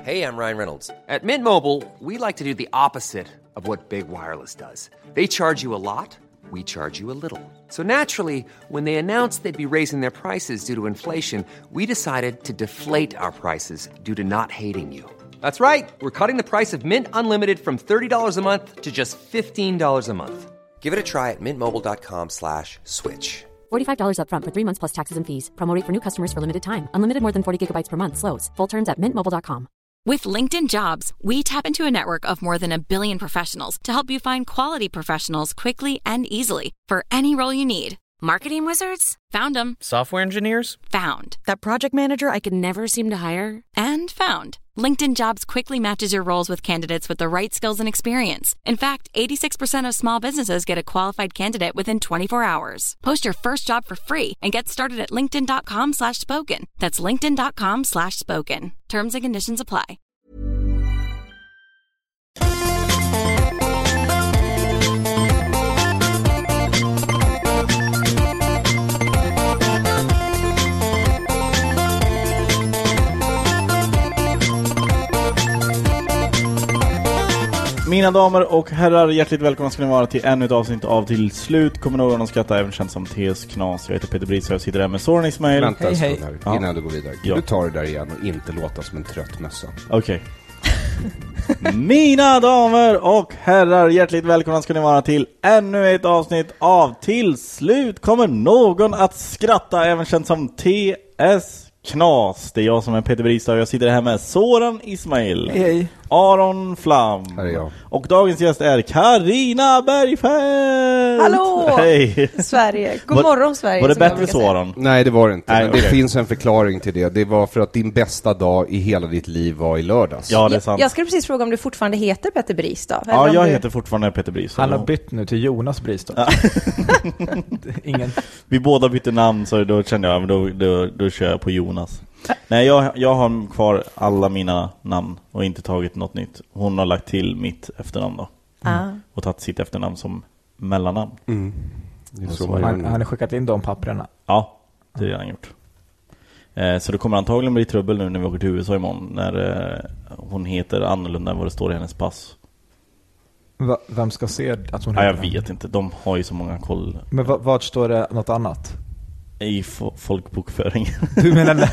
Hey, I'm Ryan Reynolds. At Mint Mobile, we like to do the opposite of what Big Wireless does. They charge you a lot, we charge you a little. So naturally, when they announced they'd be raising their prices due to inflation, we decided to deflate our prices due to not hating you. That's right. We're cutting the price of Mint Unlimited from $30 a month to just $15 a month. Give it a try at mintmobile.com/switch. $45 up front for 3 months plus taxes and fees. Promo rate for new customers for limited time. Unlimited more than 40 gigabytes per month. Slows full terms at mintmobile.com. With LinkedIn Jobs, we tap into a network of more than 1 billion professionals to help you find quality professionals quickly and easily for any role you need. Marketing wizards? Found them. Software engineers? Found. That project manager I could never seem to hire? And found. LinkedIn Jobs quickly matches your roles with candidates with the right skills and experience. In fact, 86% of small businesses get a qualified candidate within 24 hours. Post your first job for free and get started at linkedin.com/spoken. That's linkedin.com/spoken. Terms and conditions apply. Mina damer och herrar, hjärtligt välkomna ska ni vara till ännu ett avsnitt av Till slut kommer någon att skratta, även känd som TS Knas. Jag heter Peter Bris och jag sitter där med Soran Ismail. Vänta en hej. stund här, innan du går vidare. Ja. Du tar det där igen och inte låta som en trött mössa. Okej. Mina damer och herrar, hjärtligt välkomna ska ni vara till ännu ett avsnitt av Till slut kommer någon att skratta, även känd som TS Knas. Det är jag som är Peter Bristad och jag sitter här med Soran Ismail. Hej. Aron Flam. Här är jag. Och dagens gäst är Carina Bergfeldt. Hallå! Hej. Sverige. God morgon Sverige. Var det bättre så, Aron? Nej, det var det inte. Nej, men det finns en förklaring till det. Det var för att din bästa dag i hela ditt liv var i lördags. Ja, det är sant. Jag skulle precis fråga om du fortfarande heter Peter Bristad. Ja, jag heter fortfarande Peter Bristad. Han har bytt nu till Jonas Bristad. Ingen. Vi båda bytte namn, så då kände jag, men då kör jag på Jonas. Nej, jag har kvar alla mina namn och inte tagit något nytt. Hon har lagt till mitt efternamn då. Och tagit sitt efternamn som mellannamn. Han har skickat in de papperna. Ja, det har han gjort. Så det kommer antagligen bli trubbel nu när vi åker till USA imorgon, när hon heter annorlunda än vad det står i hennes pass. Vem ska se att hon Ja, heter? jag vet inte, de har ju så många koll. Men vart står det något annat? I folkbokföring. Du menar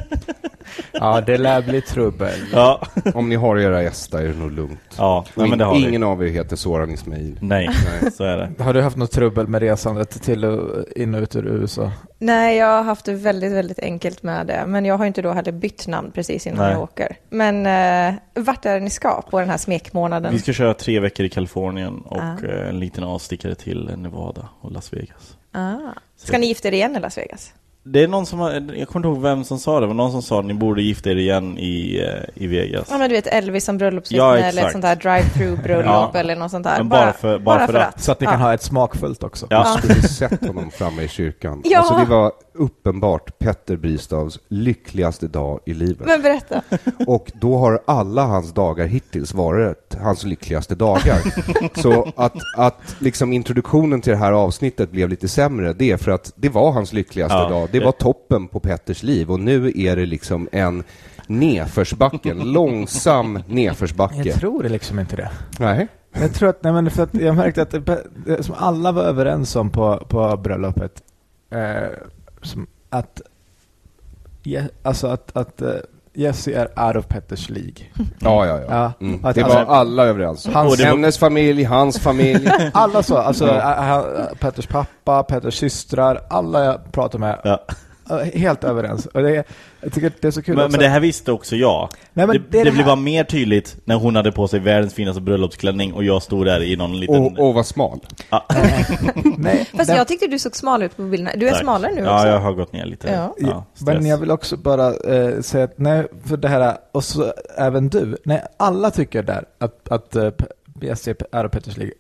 ja, det lär bli trubbel. Ja. Om ni har era gäster är det nog lugnt. Ja, men det har ingen av er heter Soran Ismail. Nej, så är det. Har du haft något trubbel med resandet till in och ut ur USA? Nej, jag har haft det väldigt, väldigt enkelt med det. Men jag har inte då heller bytt namn precis innan jag åker. Men vart är det ni ska på den här smekmånaden? Vi ska köra 3 veckor i Kalifornien och en liten avstickare till Nevada och Las Vegas. Ska ni gifta er igen i Las Vegas? Det är någon som jag kommer inte ihåg vem som sa det. Det var någon som sa att ni borde gifta er igen i Vegas. Ja, men du vet Elvis som bröllopsvittne eller ett sånt här drive-through bröllop eller något sånt där. Men bara för att. Så att ni kan ha ett smakfullt också. Jag skulle sett honom framme i kyrkan. Ja. Alltså det var uppenbart Petter Bristavs lyckligaste dag i livet. Men berätta. Och då har alla hans dagar hittills varit hans lyckligaste dagar. Så att liksom introduktionen till det här avsnittet blev lite sämre, det är för att det var hans lyckligaste dag. Det var toppen på Petters liv och nu är det liksom en nedförsbacke, en långsam nedförsbacke. Jag tror det liksom inte det. Nej. Jag tror att, nej, men för att jag märkte att det, som alla var överens om på bröllopet, som att Jesse är out of Petters League. Ja. Det var alla överens. Hennes familj, hans familj. Alla så, alltså Petters pappa, Petters systrar, alla jag pratar med helt överens. Och jag tycker det är så kul. Men det här visste också jag. Nej, men det blev bara mer tydligt när hon hade på sig världens finaste bröllopsklänning och jag stod där i någon liten... Och var smal. Nej, fast jag tyckte du såg smal ut på bilderna. Du är smalare nu också. Ja, jag har gått ner lite. Men jag vill också bara säga att nej, för det här, och så även du. Nej, alla tycker där att BSC är Petters League.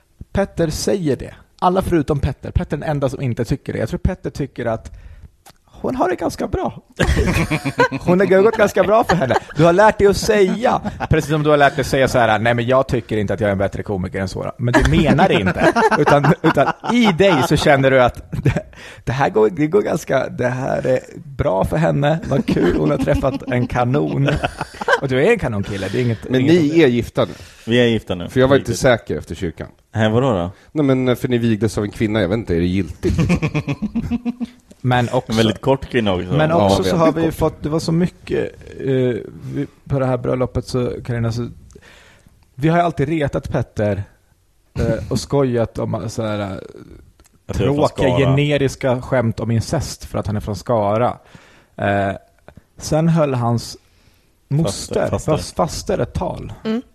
Petter säger det. Alla förutom Petter. Petter är den enda som inte tycker det. Jag tror Petter tycker att hon har det ganska bra. Hon har gått ganska bra för henne. Du har lärt dig att säga, precis som du har lärt dig att säga så här: nej, men jag tycker inte att jag är en bättre komiker än Sora. Men du menar det inte. Utan i dig så känner du att det går ganska, det här är bra för henne. Vad kul, hon har träffat en kanon. Och du är en kanonkille. Det är inget, men ni är gifta nu? Vi är gifta nu. För jag var inte säker efter kyrkan. Vadå då? Nej, men för ni vigdes av en kvinna, jag vet inte, är det giltigt? Men också, en väldigt kort kvinna också. Men också så har vi fått, det var så mycket på det här bröllopet så Carina, så vi har ju alltid retat Petter och skojat om så här tråkiga generiska skämt om incest för att han är från Skara. Sen höll hans faster ett tal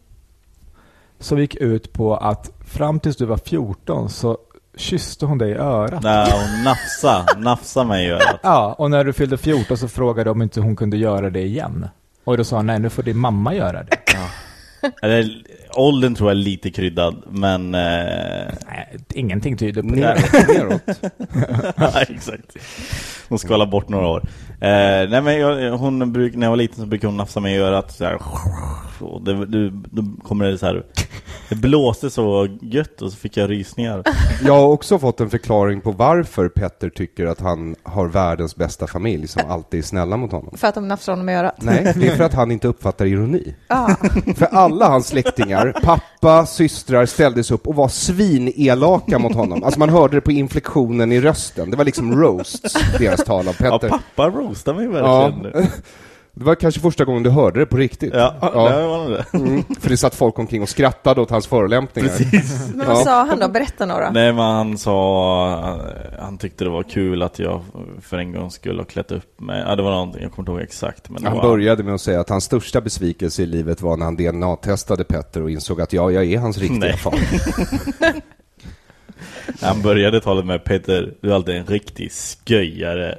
som gick ut på att fram tills du var 14 så kysste hon dig i örat. Nej, hon nafsa mig i örat. Ja, och när du fyllde 14 så frågade om inte hon kunde göra det igen. Och då sa han, nej, nu får din mamma göra det. Ja. Åldern tror jag är lite kryddad, men... Nej, ingenting tyder på det. Ja, exakt. Hon ska hålla bort några år. Nej, men när jag var liten så brukade hon nafsa mig i örat så här. Och då kommer det så här. Det blåste så gött och så fick jag rysningar. Jag har också fått en förklaring på varför Petter tycker att han har världens bästa familj som alltid är snälla mot honom. För att de nafsar honom i örat. Nej, det är för att han inte uppfattar ironi. För alla hans släktingar, pappa, systrar ställdes upp och var svinelaka mot honom. Alltså man hörde det på inflektionen i rösten. Det var liksom roasts, deras tal av Petter. Ja, pappa roastade mig verkligen. Ja. Det var kanske första gången du hörde det på riktigt. Ja. Det var det. För det satt folk omkring och skrattade åt hans förolämpningar. Precis. Men vad sa han då? Berätta några. Nej, men han tyckte det var kul att jag för en gång skulle ha klätt upp mig. Ja, det var någonting, jag kommer inte ihåg exakt. Men han började med att säga att hans största besvikelse i livet var när han DNA-testade Petter och insåg att jag är hans riktiga far. Han började talet med Petter, du är alltid en riktig sköjare.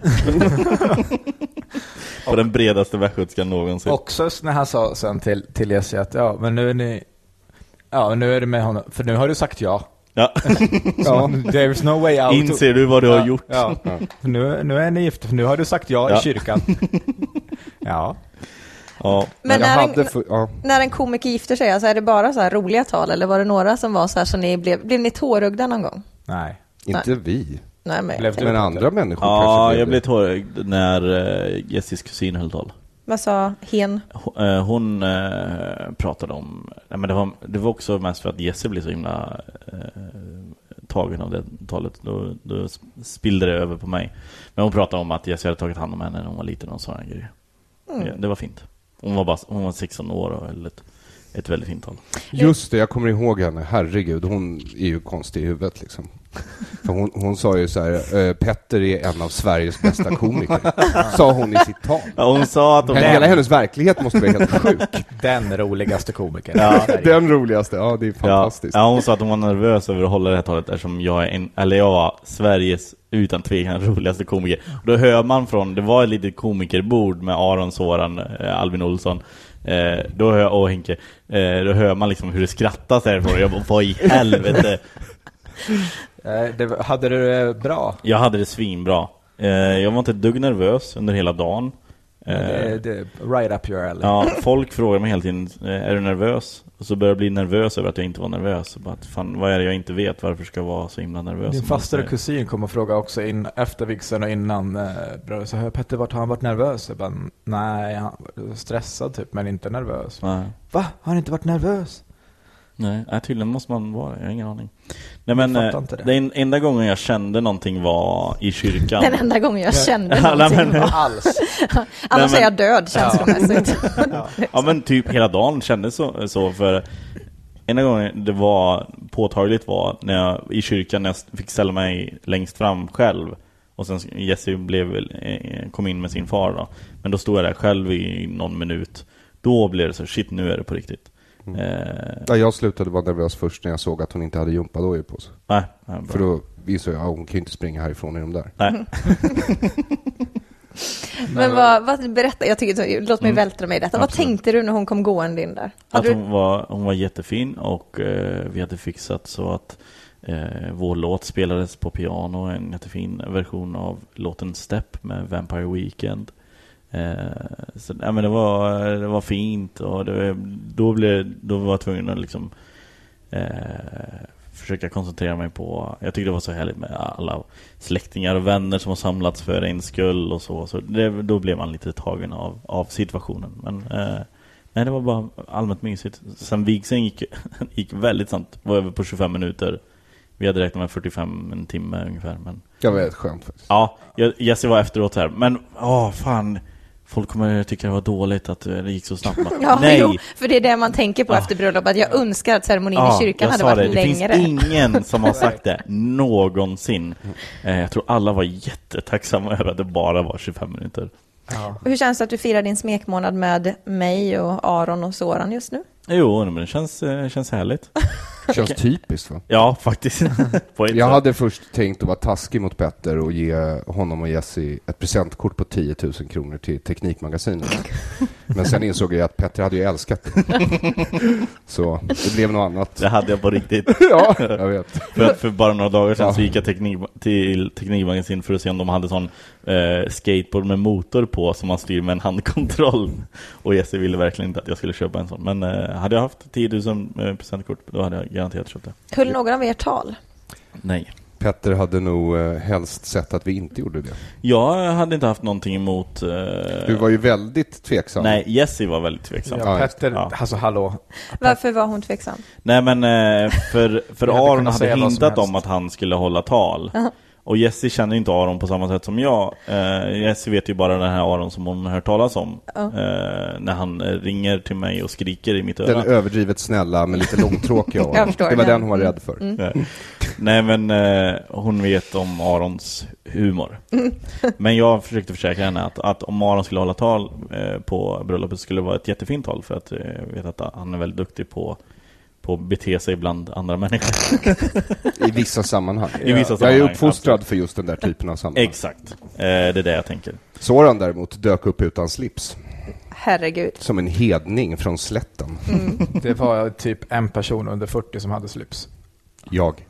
På den bredaste västgötskan någonsin. Också när han sa sen till Jesse att ja, men nu är ni... Ja, nu är det med honom. För nu har du sagt ja. Ja. Ja. There's no way out. Inser du vad du har gjort? Ja. Nu är ni gifta. För nu har du sagt ja i kyrkan. Ja. Ja. Men när en komiker gifter sig, alltså är det bara så här roliga tal? Eller var det några som var så här så ni blev ni tårögda någon gång? Nej. Inte vi. Nej, men andra människor. Ja, jag blev tårögd när Jessis kusin höll tal. Vad sa hen? Hon pratade om... Nej, men det var också mest för att Jesse blev så himla tagen av det talet. Då spillde det över på mig. Men hon pratade om att Jesse hade tagit hand om henne när hon var liten och sådana grejer. Ja, det var fint. Hon var 16 år och ett väldigt fint tal. Just det, jag kommer ihåg henne. Herregud, hon är ju konstig i huvudet liksom. För hon sa ju så här: Petter är en av Sveriges bästa komiker. Sa hon i sitt tal. Ja, hon sa att hela hennes verklighet måste vara helt sjuk. Den roligaste komikern. Ja, den roligaste. Ja, det är fantastiskt. Ja, hon sa att hon var nervös över att hålla det här talet eftersom jag var Sveriges utan tvekan roligaste komiker. Och då hör man det var ett litet komikerbord med Aron Soran, Alvin Olsson. Och Henke. Då hör man liksom hur det skrattas därifrån. Jag bara, vad i helvete. Hade du det bra? Jag hade det svinbra. Jag var inte ett dugg nervös under hela dagen. Det right up your alley. Ja, folk frågar mig hela tiden, är du nervös? Och så börjar jag bli nervös över att jag inte var nervös. Bara, fan, vad är det jag inte vet? Varför ska jag vara så himla nervös? Din fastare kusin kom och fråga också efter vigseln och innan. Så hör Petter, vart har han varit nervös? Jag bara, nej, han var stressad typ, men inte nervös. Nej. Va? Har han inte varit nervös? Nej, tydligen måste man vara. Jag har ingen aning. Nej, men den enda gången jag kände någonting var i kyrkan. Den enda gången jag kände någonting var alls. Annars är jag död, känslomässigt. Ja, men typ hela dagen kändes så för enda gången det var påtagligt var när jag i kyrkan när jag fick ställa mig längst fram själv. Och sen Jesse kom in med sin far då. Men då stod jag där själv i någon minut. Då blev det så, shit, nu är det på riktigt. Jag slutade vara nervös först när jag såg att hon inte hade gympadojor på sig. Nej, för då visade jag att hon kan inte springa härifrån i de där. Nej. Men vad berätta, låt mig vältra mig i detta. Absolut. Vad tänkte du när hon kom gående in där? Att hon var jättefin och vi hade fixat så att Vår låt spelades på piano, en jättefin version av låten Step med Vampire Weekend. Så, men det var fint, och då var jag tvungen att liksom försöka koncentrera mig på. Jag tyckte det var så härligt med alla släktingar och vänner som har samlats för en skull och så då blev man lite tagen av situationen. Men nej, det var bara allmänt mysigt. Sen vigseln gick väldigt snabbt, var över på 25 minuter. Vi hade räknat med 45 en timme ungefär, men det var väldigt skönt faktiskt. Ja, Jesse var efteråt här, men fan, folk kommer tycka det var dåligt att det gick så snabbt. Ja, nej. Jo, för det är det man tänker på efter bröllop, att jag önskar att ceremonin i kyrkan hade varit längre. Det finns ingen som har sagt det någonsin. Jag tror alla var jättetacksamma över att det bara var 25 minuter. Ja. Hur känns det att du firar din smekmånad med mig och Aron och Soran just nu? Jo, men det känns härligt. Känns typiskt, va? Ja, faktiskt. Jag hade först tänkt att vara taskig mot Petter och ge honom och Jesse ett presentkort på 10 000 kronor till Teknikmagasinet. Men sen insåg jag att Petter hade ju älskat det. Så det blev något annat. Det hade jag på riktigt. Ja, jag vet. För bara några dagar sedan så gick jag till Teknikmagasin för att se om de hade sån skateboard med motor på som man styr med en handkontroll. Och Jesse ville verkligen inte att jag skulle köpa en sån. Men hade jag haft 10 000 presentkort, då hade jag garanterat köpt det. Höll någon av er tal? Nej. Petter hade nog helst sett att vi inte gjorde det. Jag hade inte haft någonting emot... Du var ju väldigt tveksam. Nej, Jesse var väldigt tveksam. Ja, Petter, alltså hallå. Varför var hon tveksam? Nej, men för Aron hade hintat om att han skulle hålla tal. Och Jesse känner inte Aron på samma sätt som jag. Jesse vet ju bara den här Aron som hon har hört talas om. När han ringer till mig och skriker i mitt öra. Den överdrivet snälla men lite långtråkiga Aron. Det var den hon var rädd för. Nej, men hon vet om Arons humor. Men jag försökte försäkra henne att om Aron skulle hålla tal på bröllopet skulle det vara ett jättefint tal. För att jag vet att han är väldigt duktig på att bete sig bland andra människor. I vissa sammanhang. Jag är uppfostrad för just den där typen av sammanhang. Exakt. Det är det jag tänker. Soran däremot dök upp utan slips. Herregud. Som en hedning från slätten. Det var typ en person under 40 som hade slips. Jag.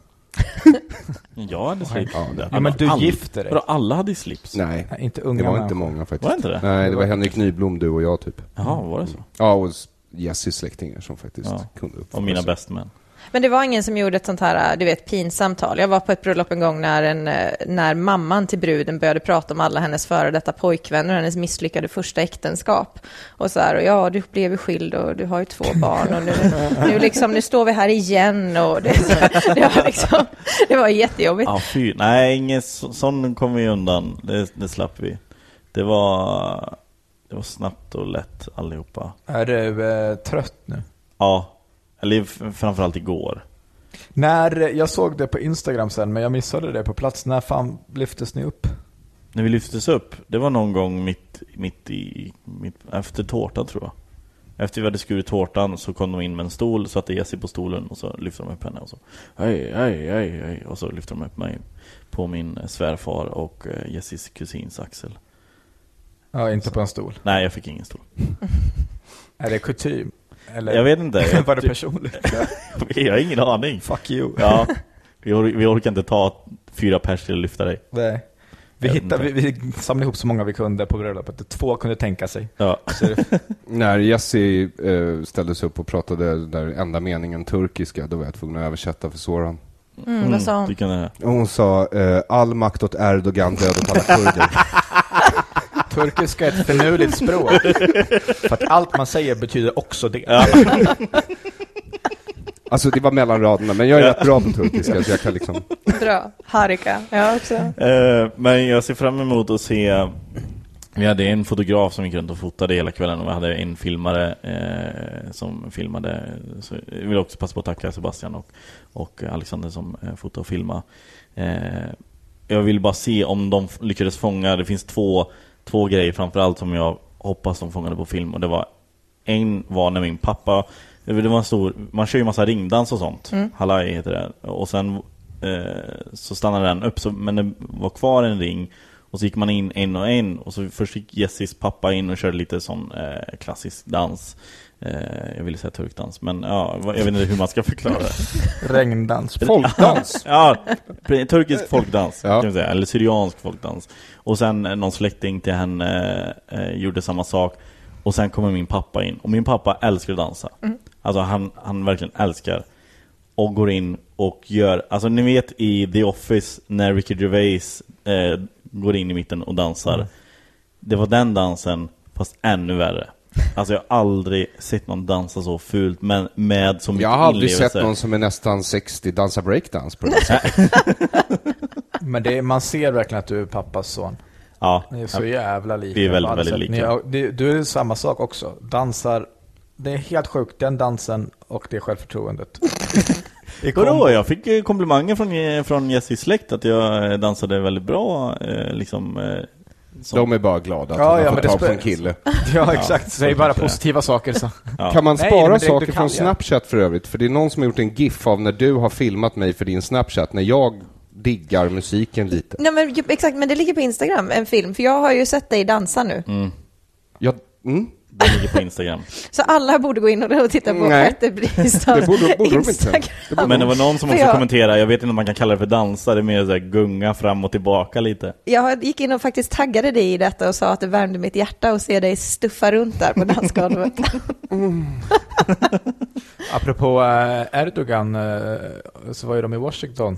Jag hade slips. Ja, men du gifte dig. Alla hade slips. Nej, inte unga det var människor. inte många faktiskt. Var det inte det? Nej, det var Henrik Nyblom, du och jag typ. Jaha, var det så? Ja, och Jesses släktingar som faktiskt kunde uppföra. Och mina bästmän. Men det var ingen som gjorde ett sånt här, du vet, pinsamt tal. Jag var på ett bröllop en gång när mamman till bruden började prata om alla hennes före detta pojkvänner och hennes misslyckade första äktenskap. Och så här, och ja, du blev ju skild och du har ju 2 barn och nu står vi här igen och det var jättejobbigt. Ja, nej, ingen sån kom vi undan. Det slapp vi. Det var snabbt och lätt allihopa. Är du trött nu? Ja. Eller framförallt igår. När jag såg det på Instagram sen, men jag missade det på plats. När fan lyftes ni upp? När vi lyftes upp, det var någon gång mitt efter tårtan, tror jag. Efter vi hade skurit tårtan så kom de in med en stol, satte Jessie på stolen och så lyfte de upp henne och så hej, och så lyfte de upp mig på min svärfar och Jessies kusins Axel. Ja, inte på en stol. Nej, jag fick ingen stol. Är det kutym? Eller jag vet inte. Var det personligt? Jag har ingen aning. Fuck you. Ja, vi orkar inte ta 4 pers till att lyfta dig. Nej. Vi samlade ihop så många vi kunde på bröllopet. 2 kunde tänka sig. Ja. När Jessie ställde sig upp och pratade där enda meningen turkiska, då var jag tvungen att översätta för Soran. Vad sa hon? Hon sa all makt åt Erdogan, död åt alla kurder. Turkiska är ett förnuligt språk. För att allt man säger betyder också det. Ja. Alltså det var mellan raderna, men jag är rätt bra på turkiska så jag kan liksom... Bra, harika. Jag också. Men jag ser fram emot att se... Vi hade en fotograf som gick runt och fotade hela kvällen och vi hade en filmare som filmade. Så jag vill också passa på att tacka Sebastian och Alexander som fotade och filmade. Jag vill bara se om de lyckades fånga. Det finns två grejer framförallt som jag hoppas de fångade på film. Och det var när min pappa... Det var en stor... Man kör ju massa ringdans och sånt. Halai heter det. Och sen så stannade den upp. Men det var kvar en ring. Och så gick man in en och så först gick Jessis pappa in och körde lite sån klassisk dans. Jag ville säga turkdans, men ja, jag vet inte hur man ska förklara det. Regndans. Folkdans. Ja, turkisk folkdans Ja. kan vi säga, eller syriansk folkdans. Och sen någon släkting till henne gjorde samma sak. Och sen kommer min pappa in. Och min pappa älskar att dansa. Alltså han verkligen älskar. Och går in och gör, alltså ni vet i The Office när Ricky Gervais går in i mitten och dansar. Det var den dansen, fast ännu värre. Alltså jag har aldrig sett någon dansa så fult, men med så mycket Jag har aldrig inlevelse. sett någon som är nästan 60 dansa breakdance på det sättet. Men man ser verkligen att du är pappas son. Ja, Ni är så jävla lika. Vi är väldigt, på alla väldigt sätt. lika. Du är samma sak också. Dansar, det är helt sjukt, den dansen och det självförtroendet. Vadå? Jag fick komplimanger från Jessis släkt att jag dansade väldigt bra. De är bara glada att Ja, de har men fått tag på en kille. Ja, exakt. Säg bara kanske. positiva saker så. Ja. Kan man Nej, spara men det- saker du kan från ju. Snapchat för övrigt? För det är någon som har gjort en gif av när du har filmat mig för din Snapchat, när jag diggar musiken lite. Nej, men exakt, men det ligger på Instagram, en film. För jag har ju sett dig dansa nu. Det ligger på Instagram. Så alla borde gå in och titta på Nej. Petter Bristads Det borde de inte. Instagram. Men det var någon som För också jag- kommenterade, jag vet inte om man kan kalla det för dansa, det är mer så här gunga fram och tillbaka lite. Jag gick in och faktiskt taggade dig i detta och sa att det värmde mitt hjärta att se dig stuffa runt där på dansgolvet. Apropå Erdogan, så var ju de i Washington.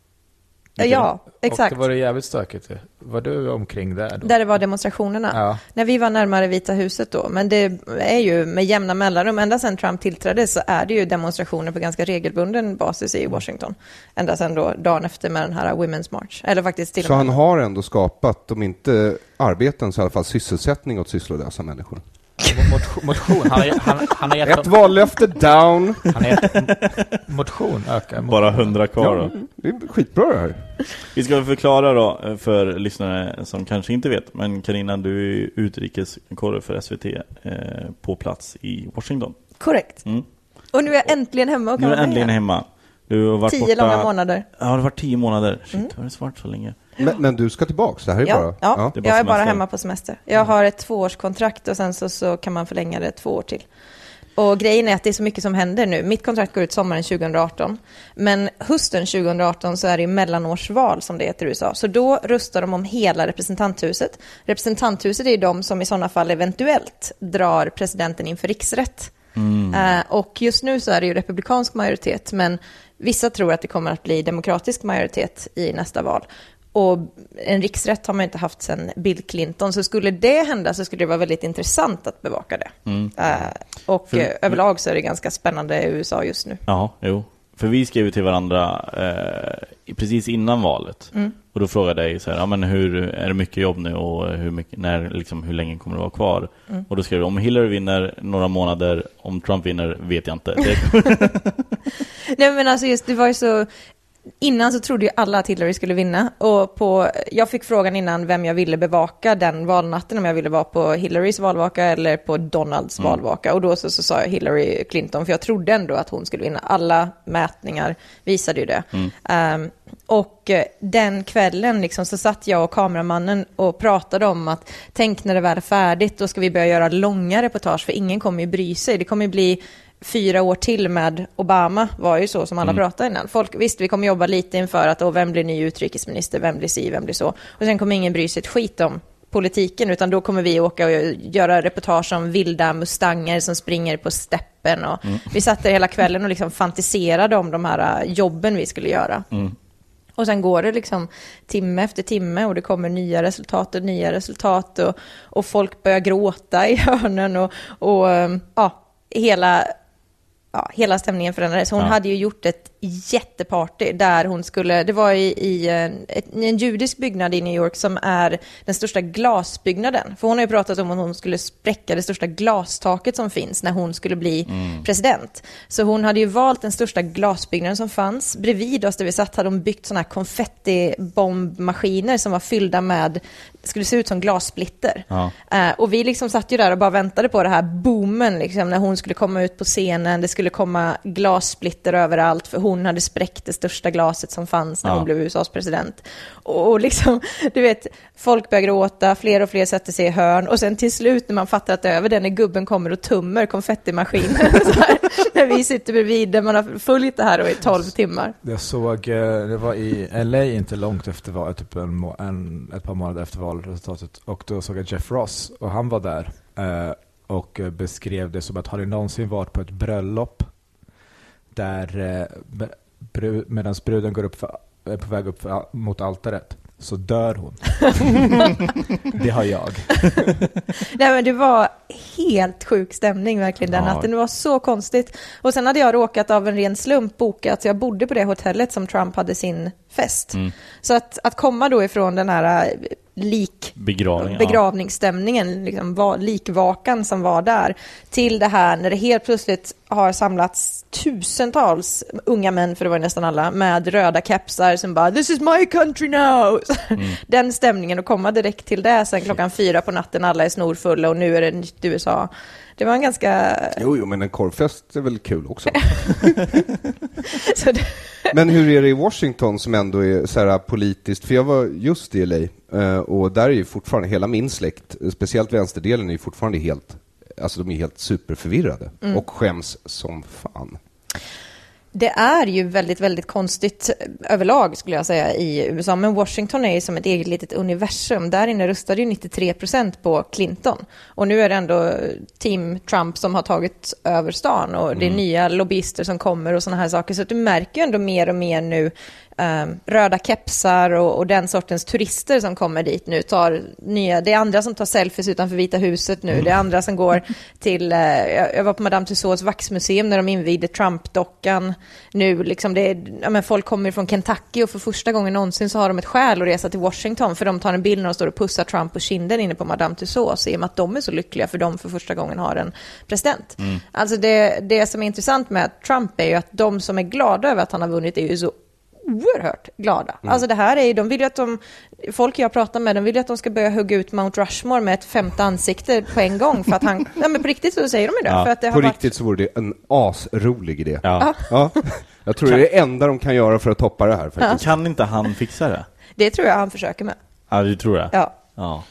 Ja, exakt. Och det var jävligt stökigt. Var du omkring där då? Där det var demonstrationerna. Ja. När vi var närmare Vita huset då. Men det är ju med jämna mellanrum. Ända sedan Trump tillträdde så är det ju demonstrationer på ganska regelbunden basis i Washington. Ända sedan då dagen efter med den här Women's March. Eller faktiskt till Så och han med. har ändå skapat, om inte arbeten så i alla fall sysselsättning åt sysslolösa människor. Motion. Han har gett Ett vallöfte down. Han har gett motion ökar. Bara 100 kvar då. Det är skitbra det här. Vi ska förklara då för lyssnare som kanske inte vet. Men Carina, du är utrikeskorre för SVT på plats i Washington. Korrekt. Mm. Och nu är jag äntligen hemma och Nu kan är du vara äntligen med. hemma. Du har varit 10 borta... långa månader. Ja, det har varit 10 månader. Shit, har det svart så länge? Men du ska tillbaks, det här är bara... Ja, Det är bara jag är bara semester. hemma på semester. Jag har ett 2-årskontrakt och sen så kan man förlänga det 2 år till. Och grejen är att det är så mycket som händer nu. Mitt kontrakt går ut sommaren 2018. Men hösten 2018 så är det mellanårsval som det heter i USA. Så då röstar de om hela representanthuset. Representanthuset är ju de som i sådana fall eventuellt drar presidenten inför riksrätt. Och just nu så är det ju republikansk majoritet. Men vissa tror att det kommer att bli demokratisk majoritet i nästa val. Och en riksrätt har man inte haft sedan Bill Clinton. Så skulle det hända så skulle det vara väldigt intressant att bevaka det. Överlag så är det ganska spännande i USA just nu. Ja, jo. För vi skrev ju till varandra precis innan valet. Och då frågade jag så här, ja, men är det mycket jobb nu och hur länge kommer det vara kvar? Och då skrev jag, om Hillary vinner några månader, om Trump vinner vet jag inte. Nej, men alltså just det var ju så... Innan så trodde ju alla att Hillary skulle vinna. Och jag fick frågan innan vem jag ville bevaka den valnatten. Om jag ville vara på Hillarys valvaka eller på Donalds valvaka. Och då så sa jag Hillary Clinton. För jag trodde ändå att hon skulle vinna. Alla mätningar visade ju det. Och den kvällen liksom, så satt jag och kameramannen och pratade om att tänk när det väl är färdigt. Då ska vi börja göra långa reportage. För ingen kommer ju bry sig. Det kommer ju bli 4 år till med Obama, var ju så som alla pratade innan. Folk, visst, vi kommer jobba lite inför att vem blir ny utrikesminister, vem blir si, vem blir så. Och sen kommer ingen bry sig ett skit om politiken, utan då kommer vi åka och göra reportage om vilda mustanger som springer på steppen. Och vi satt där hela kvällen och liksom fantiserade om de här jobben vi skulle göra. Och sen går det liksom timme efter timme och det kommer nya resultat och folk börjar gråta i hörnen och hela stämningen förändrades. Hon hade ju gjort ett jätteparty där hon skulle, det var i en judisk byggnad i New York som är den största glasbyggnaden. För hon har ju pratat om att hon skulle spräcka det största glastaket som finns när hon skulle bli president. Så hon hade ju valt den största glasbyggnaden som fanns. Bredvid oss där vi satt hade de byggt såna här konfettibombmaskiner som var fyllda med, skulle se ut som glassplitter. Och vi liksom satt ju där och bara väntade på det här boomen liksom, när hon skulle komma ut på scenen. Det skulle skulle komma glassplitter överallt för hon hade spräckt det största glaset som fanns när hon blev USAs president. Och liksom, du vet, folk börjar gråta, fler och fler sätter sig i hörn och sen till slut när man fattar att det är över den, när gubben kommer och tummar konfettimaskinen så här, när vi sitter bredvid där man har följt det här i 12 timmar. Jag såg, det var i LA inte långt efter valet, typ ett par månader efter valresultatet, och då såg jag Jeff Ross och han var där och beskrev det som att har det någonsin varit på ett bröllop där medan bruden går är på väg upp mot altaret så dör hon. Det har jag. Nej, men det var helt sjuk stämning verkligen den natten. Det var så konstigt. Och sen hade jag råkat av en ren slump bokat, så jag bodde på det hotellet som Trump hade sin fest. Så att komma då ifrån den här begravningsstämningen, liksom likvakan som var där, till det här när det helt plötsligt har samlats tusentals unga män, för det var nästan alla, med röda kepsar som bara "This is my country now". Den stämningen, och komma direkt till det sen 4:00 på natten, alla är snorfulla och nu är det nytt USA. Det var en ganska... Jo, men en korvfest är väl kul också. Så Men hur är det i Washington som ändå är så här politiskt? För jag var just i LA och där är ju fortfarande hela min släkt, speciellt vänsterdelen, är ju fortfarande helt, alltså de är helt superförvirrade och skäms som fan. Det är ju väldigt, väldigt konstigt överlag skulle jag säga i USA. Men Washington är ju som ett eget litet universum. Där inne röstade ju 93% på Clinton. Och nu är det ändå Team Trump som har tagit över stan. Och det är nya lobbyister som kommer och såna här saker. Så att du märker ju ändå mer och mer nu röda kepsar och den sortens turister som kommer dit nu. Det är andra som tar selfies utanför Vita huset nu. Det är andra som går till... jag var på Madame Tussauds vaxmuseum när de invigde Trump-dockan. Nu liksom folk kommer från Kentucky och för första gången någonsin så har de ett skäl att resa till Washington, för de tar en bild när de står och pussar Trump på kinden inne på Madame Tussauds, i och med att de är så lyckliga för de för första gången har en president. Alltså det som är intressant med Trump är ju att de som är glada över att han har vunnit är ju så oerhört glada. Alltså det här är ju, de vill ju att folk jag pratar med, de vill ju att de ska börja hugga ut Mount Rushmore med ett 5:e ansikte på en gång, för att han, men på riktigt så säger de ju det. Ja, för att det på har riktigt så vore det en asrolig idé. Ja. Jag tror det är det enda de kan göra för att toppa det här faktiskt. Kan inte han fixa det? Det tror jag han försöker med. Ja, du tror det? Ja.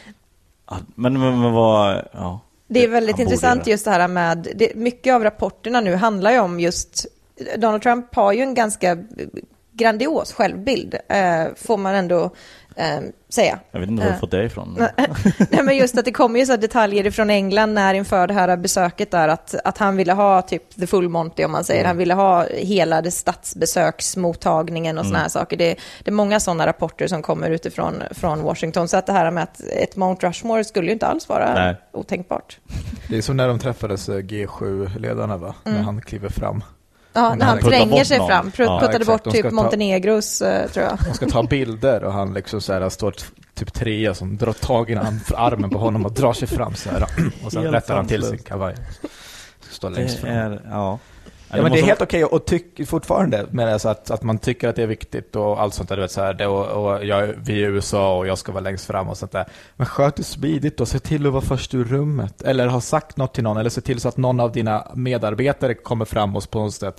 Men vad... Ja. Det är väldigt intressant just det här med... mycket av rapporterna nu handlar ju om just... Donald Trump har ju en ganska grandios självbild, får man ändå säga. Jag vet inte var du fått det ifrån. Nej, men just att det kommer ju så detaljer från England när inför det här besöket där, att han ville ha typ the full Monty, om man säger. Han ville ha hela det statsbesöksmottagningen och såna här saker. Det är många sådana rapporter som kommer utifrån från Washington. Så att det här med att ett Mount Rushmore skulle ju inte alls vara otänkbart. Det är som när de träffades G7-ledarna, va? När han kliver fram. Ja, när han tränger sig fram. Puttade bort typ Montenegros, tror jag. De ska ta bilder och han liksom så här står typ 3 som drar tag i armen på honom och drar sig fram så här. Och sen rättar han till sin kavaj. Står längst fram. Ja, men det är helt okej och tycker fortfarande med det, så att man tycker att det är viktigt och allt sånt där, du vet, så här, och vi är i USA och jag ska vara längst fram och sånt där. Men sköt det smidigt och se till att vara först ur rummet, eller ha sagt något till någon, eller se till så att någon av dina medarbetare kommer fram och på något sätt.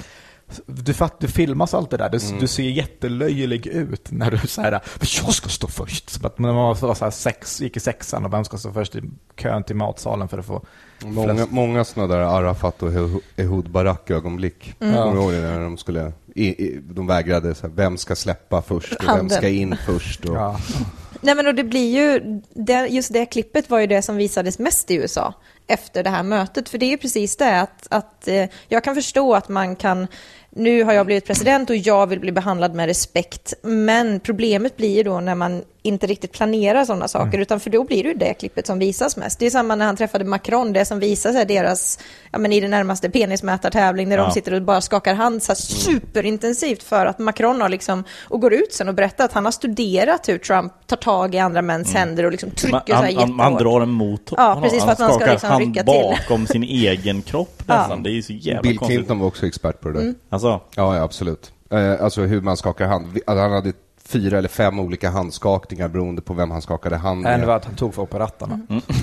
Du filmas allt det där. Du ser jättelöjlig ut när du säger jag ska stå först. Så att när man var så här gick i 6:an och vem ska stå först i kön till matsalen för att få många sådana där Arafat och Ehud Barak-ögonblick. Kommer du ihåg det när de skulle de vägrade så här, vem ska släppa först och vem ska in först och... Nej, men och det blir ju just det klippet var ju det som visades mest i USA efter det här mötet, för det är ju precis det att jag kan förstå att man kan, nu har jag blivit president och jag vill bli behandlad med respekt, men problemet blir ju då när man inte riktigt planerar sådana saker, utan för då blir det ju det klippet som visas mest. Det är samma när han träffade Macron, det som visas är deras, i det närmaste penismätartävling där de sitter och bara skakar hand så här superintensivt, för att Macron har liksom, och går ut sen och berättar att han har studerat hur Trump tar tag i andra mäns händer och liksom trycker så här jättehårt. Han drar emot honom. Precis, för att man ska liksom rycka till. Bakom sin egen kropp nästan. Det är ju så jävla Bill konstigt. Clinton var också expert på det där. Alltså? Ja, absolut. Alltså hur man skakar hand. Han hade 4 eller 5 olika handskakningar beroende på vem han skakade hand med. Det var att han tog för på rattarna.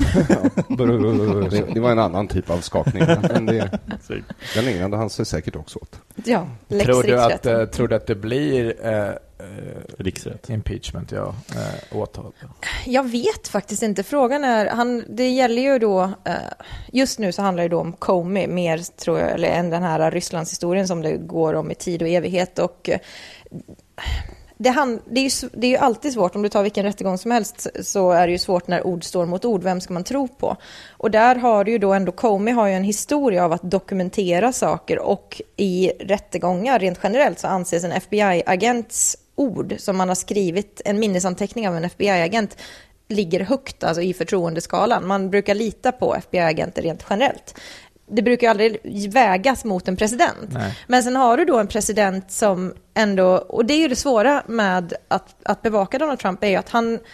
Det var en annan typ av skakning. Men den ägnade han sig säkert också åt. Ja, tror du att det blir riksrätt impeachment, åtal? Jag vet faktiskt inte. Frågan är, det gäller ju då, just nu så handlar det då om Comey mer, tror jag, eller än den här Rysslandshistorien som det går om i tid och evighet. Och det är ju alltid svårt, om du tar vilken rättegång som helst, så är det ju svårt när ord står mot ord. Vem ska man tro på? Och där har ju då ändå Comey har ju en historia av att dokumentera saker, och i rättegångar rent generellt så anses en FBI-agents ord som man har skrivit, en minnesanteckning av en FBI-agent, ligger högt alltså i förtroendeskalan. Man brukar lita på FBI-agenter rent generellt. Det brukar ju aldrig vägas mot en president. Nej. Men sen har du då en president som ändå, och det är ju det svåra med att bevaka Donald Trump, är ju att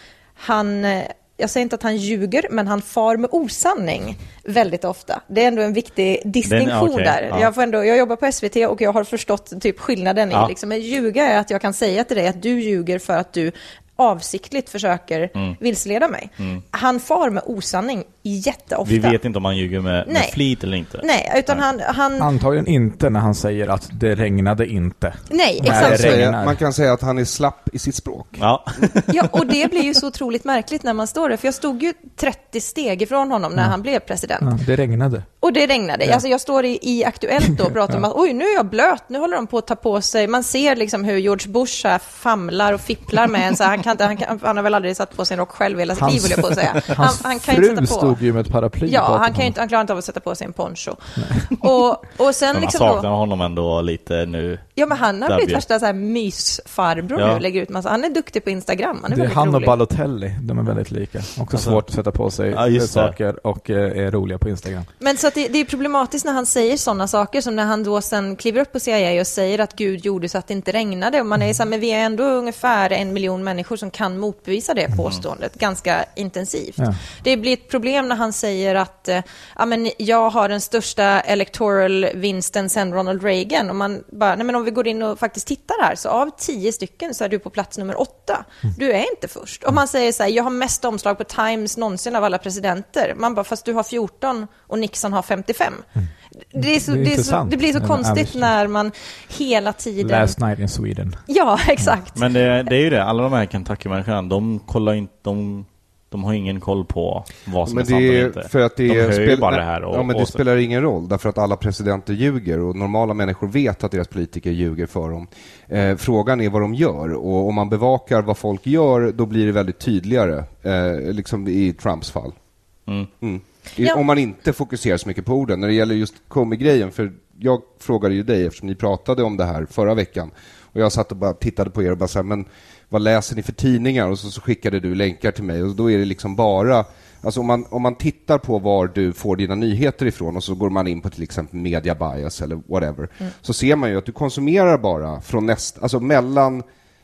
han jag säger inte att han ljuger, men han far med osanning väldigt ofta. Det är ändå en viktig distinktion där. Ja. Jag jobbar på SVT och jag har förstått typ skillnaden i liksom, en ljuga är att jag kan säga till dig att du ljuger för att du avsiktligt försöker vilseleda mig. Han far med osanning jätteofta. Vi vet inte om han ljuger med flit eller inte. Nej, utan han... Antagligen inte när han säger att det regnade inte. Nej, exakt. Man kan säga att han är slapp i sitt språk. Ja. Ja, och det blir ju så otroligt märkligt när man står där. För jag stod ju 30 steg ifrån honom när han blev president. Ja, det regnade. Och det regnade. Ja. Alltså jag står i Aktuellt då och pratar om att oj, nu är jag blöt. Nu håller de på att ta på sig. Man ser liksom hur George Bush här famlar och fipplar med en. Så han har väl aldrig satt på sig en rock själv hela sitt liv, vill jag på att säga. Han kan fru inte sätta på. Stod ju med ett paraply. Ja, han klarar inte av att sätta på sig en poncho. Och sen men liksom man saknar honom ändå lite nu. Ja, men han har blivit värsta så här mysfarbror nu, lägger ut massa. Han är duktig på Instagram. Han är väldigt rolig. Och Balotelli, de är väldigt lika. Också svårt att sätta på sig saker och är roliga på Instagram. Men så att det är problematiskt när han säger sådana saker, som när han då sen kliver upp på CIA och säger att Gud gjorde så att det inte regnade. Och man är så här, men vi är ändå ungefär 1 miljon människor som kan motbevisa det påståendet ganska intensivt. Ja. Det blir ett problem när han säger att men jag har den största electoral vinsten sen Ronald Reagan. Och man bara, nej men om vi går in och faktiskt tittar här, så av 10 stycken så är du på plats nummer 8. Du är inte först. Och man säger så här, jag har mest omslag på Times någonsin av alla presidenter. Man bara, fast du har 14 och Nixon har 55. Det blir så konstigt när man hela tiden... Last night in Sweden. Ja, exakt. Men det är ju det, alla de här Kentucky-människorna, de kollar inte, de har ingen koll på vad som är sant eller inte. För att det hör bara det här. Men det spelar ingen roll, därför att alla presidenter ljuger och normala människor vet att deras politiker ljuger för dem. Frågan är vad de gör, och om man bevakar vad folk gör, då blir det väldigt tydligare, liksom i Trumps fall. Om man inte fokuserar så mycket på orden. När det gäller just Comey-grejen, för jag frågade ju dig eftersom ni pratade om det här förra veckan, och jag satt och bara tittade på er och bara så här, men vad läser ni för tidningar? Och så skickade du länkar till mig, och då är det liksom bara, alltså om man tittar på var du får dina nyheter ifrån, och så går man in på till exempel media bias eller whatever, så ser man ju att du konsumerar bara från alltså mellan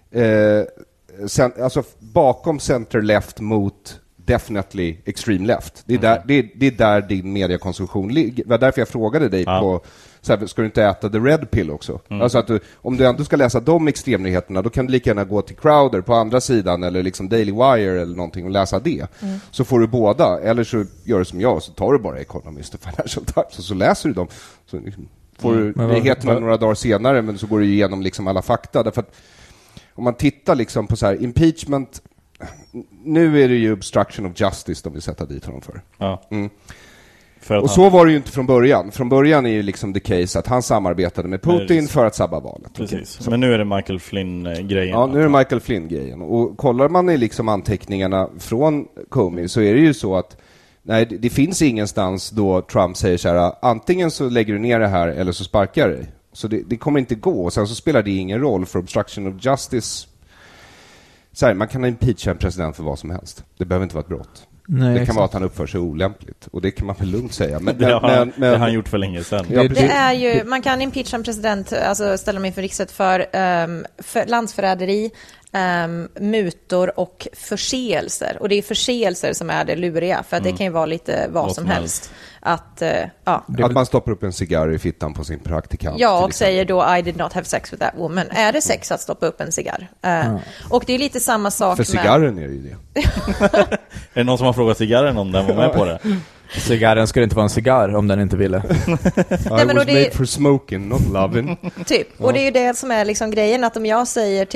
alltså bakom center left mot definitely extreme left. Det är där din mediekonsumtion ligger. Det var därför jag frågade dig på så här, ska du inte äta the red pill också? Alltså att om du ändå ska läsa de extremnyheterna, då kan du lika gärna gå till Crowder på andra sidan, eller liksom Daily Wire eller någonting, och läsa det. Så får du båda, eller så gör du som jag, så tar du bara Economist och Financial Times och så läser du dem. Så liksom, får du nyheterna några dagar senare, men så går du igenom liksom alla fakta. Därför att om man tittar liksom på så här, impeachment, nu är det ju obstruction of justice de vill sätta dit honom för. Ja. Och så var det ju inte från början. Från början är ju liksom the case att han samarbetade med Putin för att sabba valet. Precis. Okay. Men nu är det Michael Flynn-grejen. Ja, nu är det Michael Flynn-grejen. Och kollar man i liksom anteckningarna från Comey, så är det ju så att nej, det finns ingenstans då Trump säger så här, antingen så lägger du ner det här eller så sparkar dig. Så det kommer inte gå. Och sen så spelar det ingen roll, för obstruction of justice. Så här, man kan impeacha en president för vad som helst. Det behöver inte vara ett brott. Nej, det kan vara att han uppför sig olämpligt, och det kan man väl lugnt säga. Men det har han gjort för länge sedan. Det är ju, man kan impeacha en president, alltså ställa mig inför riksrätt för landsförräderi, mutor och förseelser. Och det är förseelser som är det luriga, för att det kan ju vara lite vad som helst. Att man stoppar upp en cigarr i fittan på sin praktikant. Ja, och säger då I did not have sex with that woman. Är det sex att stoppa upp en cigarr? Och det är lite samma sak för cigarren är det ju det. Är det någon som har frågat cigarren om den var med på det? Cigarren skulle inte vara en cigarr om den inte ville. I was made for smoking, not loving. Typ. Och det är ju det som är liksom grejen, att om jag säger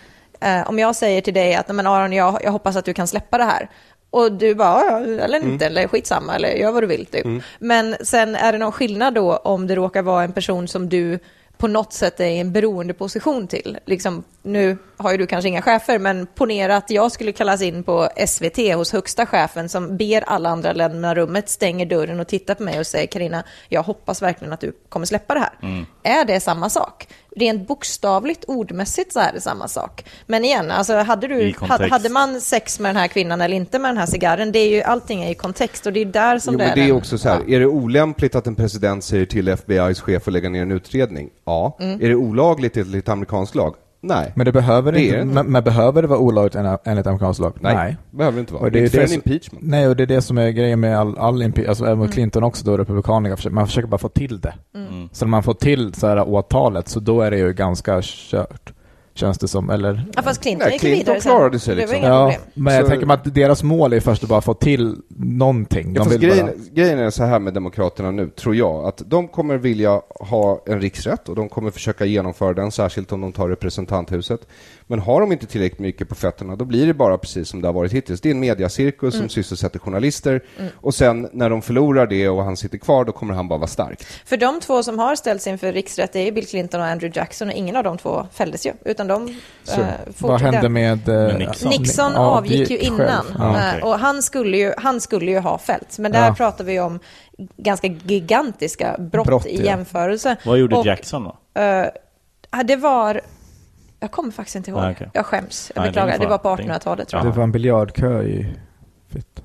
till dig att men Aron, jag hoppas att du kan släppa det här. Och du bara, eller inte, eller skitsamma, eller gör vad du vill typ. Men sen är det någon skillnad då om det råkar vara en person som du på något sätt är i en beroende position till. Liksom, nu har ju du kanske inga chefer, men ponera att jag skulle kallas in på SVT hos högsta chefen som ber alla andra lämna rummet, stänger dörren och tittar på mig och säger: Carina, jag hoppas verkligen att du kommer släppa det här. Är det samma sak? Rent bokstavligt, ordmässigt så är det samma sak. Men igen, alltså hade man sex med den här kvinnan eller inte med den här cigarren, det är ju, allting är i kontext, och det är där som det är. Det är också så här, är det olämpligt att en president säger till FBI:s chef att lägga ner en utredning? Ja. Är det olagligt enligt amerikansk lag? Nej. Men det behöver inte. Men behöver det vara olagligt enligt amerikansk lag? Nej. Behöver det inte vara. Och det är för det en impeachment. Nej, och det är det som är grejen med all impeachment. Alltså även Clinton också då, republikanerna, man försöker bara få till det. Så när man får till så här åtalet, så då är det ju ganska kört. Känns det som, eller? Ja, fast Clinton klarade sig liksom. Ja, men jag tänker att deras mål är först att bara få till någonting. Grejen är så här med demokraterna nu, tror jag, att de kommer vilja ha en riksrätt, och de kommer försöka genomföra den, särskilt om de tar representanthuset. Men har de inte tillräckligt mycket på fötterna, då blir det bara precis som det har varit hittills. Det är en mediacirkus som sysselsätter journalister, och sen när de förlorar det och han sitter kvar, då kommer han bara vara stark. För de två som har ställts inför riksrätt är Bill Clinton och Andrew Jackson, och ingen av de två fälldes ju, utan de vad hände med Nixon? Nixon avgick ju innan, och han skulle ju ha fällts, men där pratar vi om ganska gigantiska brott i jämförelse. Vad gjorde Jackson då? Det var... Jag kommer faktiskt inte ihåg. Okay. Jag skäms. Jag beklagar. Det var på 1800-talet, tror jag. Det var en biljardkö i fitt.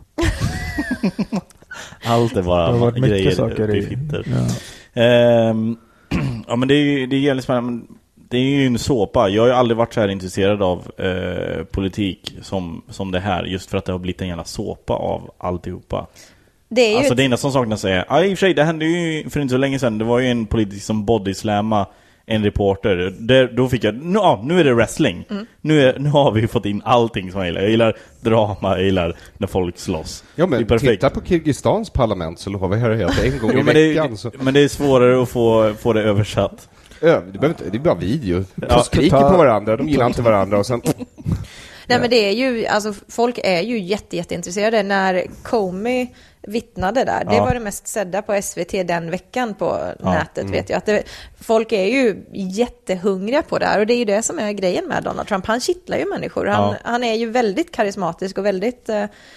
Allt är bara grejer i fitter. Ja, men det är jävligt spännande. Det är ju en såpa. Jag har ju aldrig varit så här intresserad av politik som det här. Just för att det har blivit en jävla såpa av alltihopa. Det enda som saknas är... Ja, i och för sig, det hände ju för inte så länge sedan. Det var ju en politisk som bodyslamma en reporter. Då fick jag... Nu är det wrestling. Nu har vi fått in allting som jag gillar. Jag gillar drama, jag gillar när folk slåss. Ja, men titta på Kyrgyzstans parlament, så lovar jag det en gång i veckan. Men det är svårare att få det översatt. Det är bara video. De skriker på varandra, de gillar inte varandra och sen... Nej, men det är ju, alltså folk är ju jätteintresserade. När Comey vittnade där, det var det mest sedda på SVT den veckan på nätet, vet jag. Att folk är ju jättehungriga på det här, och det är ju det som är grejen med Donald Trump. Han kittlar ju människor. Han är ju väldigt karismatisk och väldigt...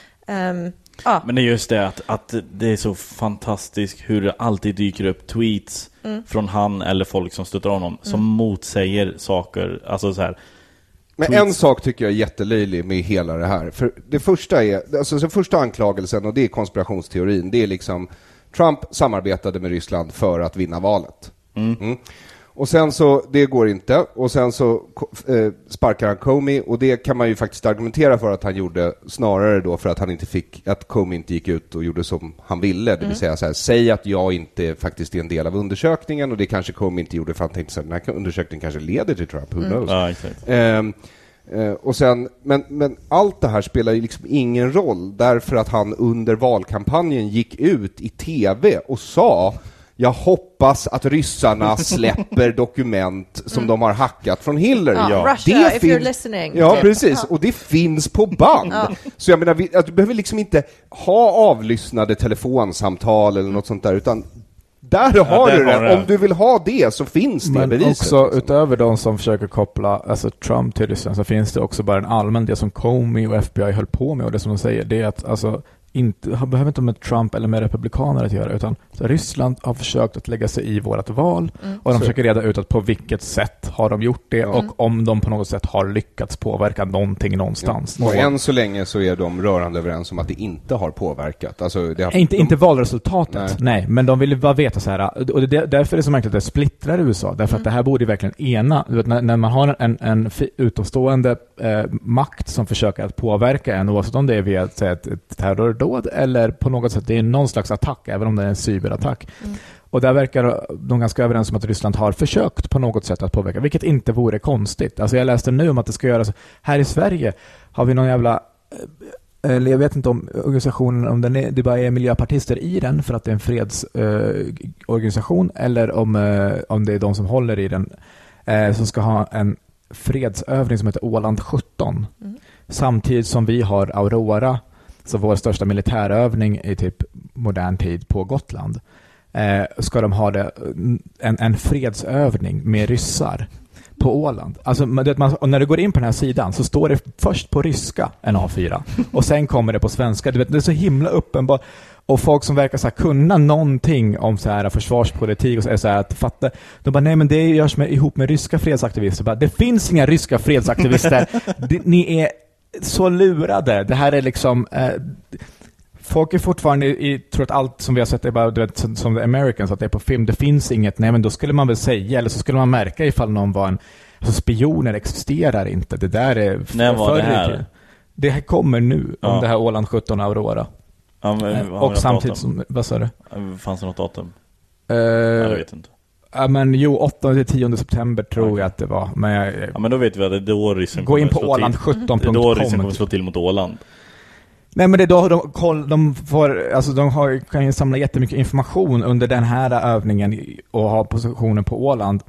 Men det är just det att det är så fantastiskt hur det alltid dyker upp tweets från han eller folk som stöttar honom som motsäger saker, alltså så här. Men tweets. En sak tycker jag är jättelöjlig med hela det här. För det första är, alltså den första anklagelsen, och det är konspirationsteorin, det är liksom Trump samarbetade med Ryssland för att vinna valet. Och sen så, det går inte. Och sen så sparkar han Comey, och det kan man ju faktiskt argumentera för att han gjorde, snarare då för att han inte fick, att Comey inte gick ut och gjorde som han ville. Det vill säga så här, säg att jag inte faktiskt är en del av undersökningen, och det kanske Comey inte gjorde för han tänkte så här, den här undersökningen kanske leder till Trump, who knows? Ja, exakt. Och sen, men allt det här spelar ju liksom ingen roll, därför att han under valkampanjen gick ut i tv och sa: jag hoppas att ryssarna släpper dokument som de har hackat från Hillary. Russia, if you're listening. Ja, precis. Och det finns på band. Så jag menar, du behöver liksom inte ha avlyssnade telefonsamtal eller något sånt där, utan där har du det. Om du vill ha det, så finns det beviset. Men också liksom, utöver de som försöker koppla Trump till Ryssland, så finns det också bara en allmän, det som Comey och FBI höll på med, och det som de säger, det är att behöver inte med Trump eller med republikaner att göra, utan så Ryssland har försökt att lägga sig i vårt val och de försöker reda ut att på vilket sätt har de gjort det och om de på något sätt har lyckats påverka någonting någonstans. Och än så länge så är de rörande överens om att det inte har påverkat. Alltså det har, inte valresultatet, nej, men de vill bara veta så här, och därför är det så märkligt att det splittrar USA, därför att det här borde verkligen ena. Du vet, när man har en utomstående makt som försöker att påverka en, oavsett om det är via ett terrordåd eller på något sätt det är någon slags attack, även om det är en cyberattack. Och där verkar de ganska överens om att Ryssland har försökt på något sätt att påverka, vilket inte vore konstigt. Alltså jag läste nu om att det ska göras här i Sverige. Har vi någon jävla, eller jag vet inte om organisationen, om det bara är miljöpartister i den för att det är en fredsorganisation, eller om det är de som håller i den som ska ha en fredsövning som heter Åland 17. Samtidigt som vi har Aurora, så vår största militärövning i typ modern tid på Gotland, ska de ha det en fredsövning med ryssar på Åland. Alltså, och när du går in på den här sidan så står det först på ryska en A4 och sen kommer det på svenska. Du vet, det är så himla uppenbart. Och folk som verkar så här kunna någonting om så här försvarspolitik och så här att fatta, de bara nej, men det görs ihop med ryska fredsaktivister. Bara, det finns inga ryska fredsaktivister. Ni är så lurade. Det här är liksom folk är fortfarande tror att allt som vi har sett är bara, du vet, som The Americans, att det är på film. Det finns inget, nej, men då skulle man väl säga, eller så skulle man märka ifall någon var alltså spioner existerar inte. Det där är när var det här? Det här kommer nu om det här Åland 17 Aurora. Ja, men, och samtidigt som, vad sa du? Fanns det något datum? Jag vet inte. Ja, men 8-10 september tror jag att det var. Men ja, men då vet vi att det är då ryssen gå in på Åland17.com. Det är då ryssen kommer slå till mot Åland. Nej, men det är då de får, alltså kan ju samla jättemycket information under den här övningen och ha positionen på Åland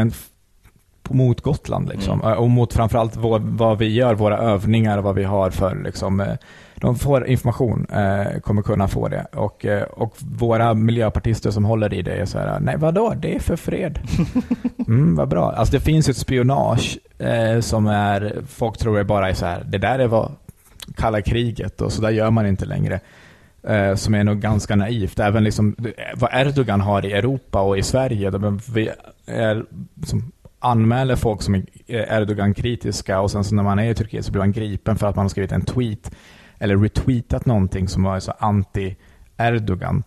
mot Gotland liksom. Och mot framförallt vad vi gör, våra övningar och vad vi har för liksom, de får information, kommer kunna få det och våra miljöpartister som håller i det är så här, nej vadå, det är för fred. Vad bra. Alltså det finns ett spionage som är, folk tror är bara så här, det där är vad kalla kriget och så där gör man inte längre, som är nog ganska naivt. Även liksom vad Erdogan har i Europa och i Sverige, vi är som anmäler folk som är Erdogan-kritiska och sen så när man är i Turkiet så blir man gripen för att man har skrivit en tweet eller retweetat någonting som var så anti-Erdogan.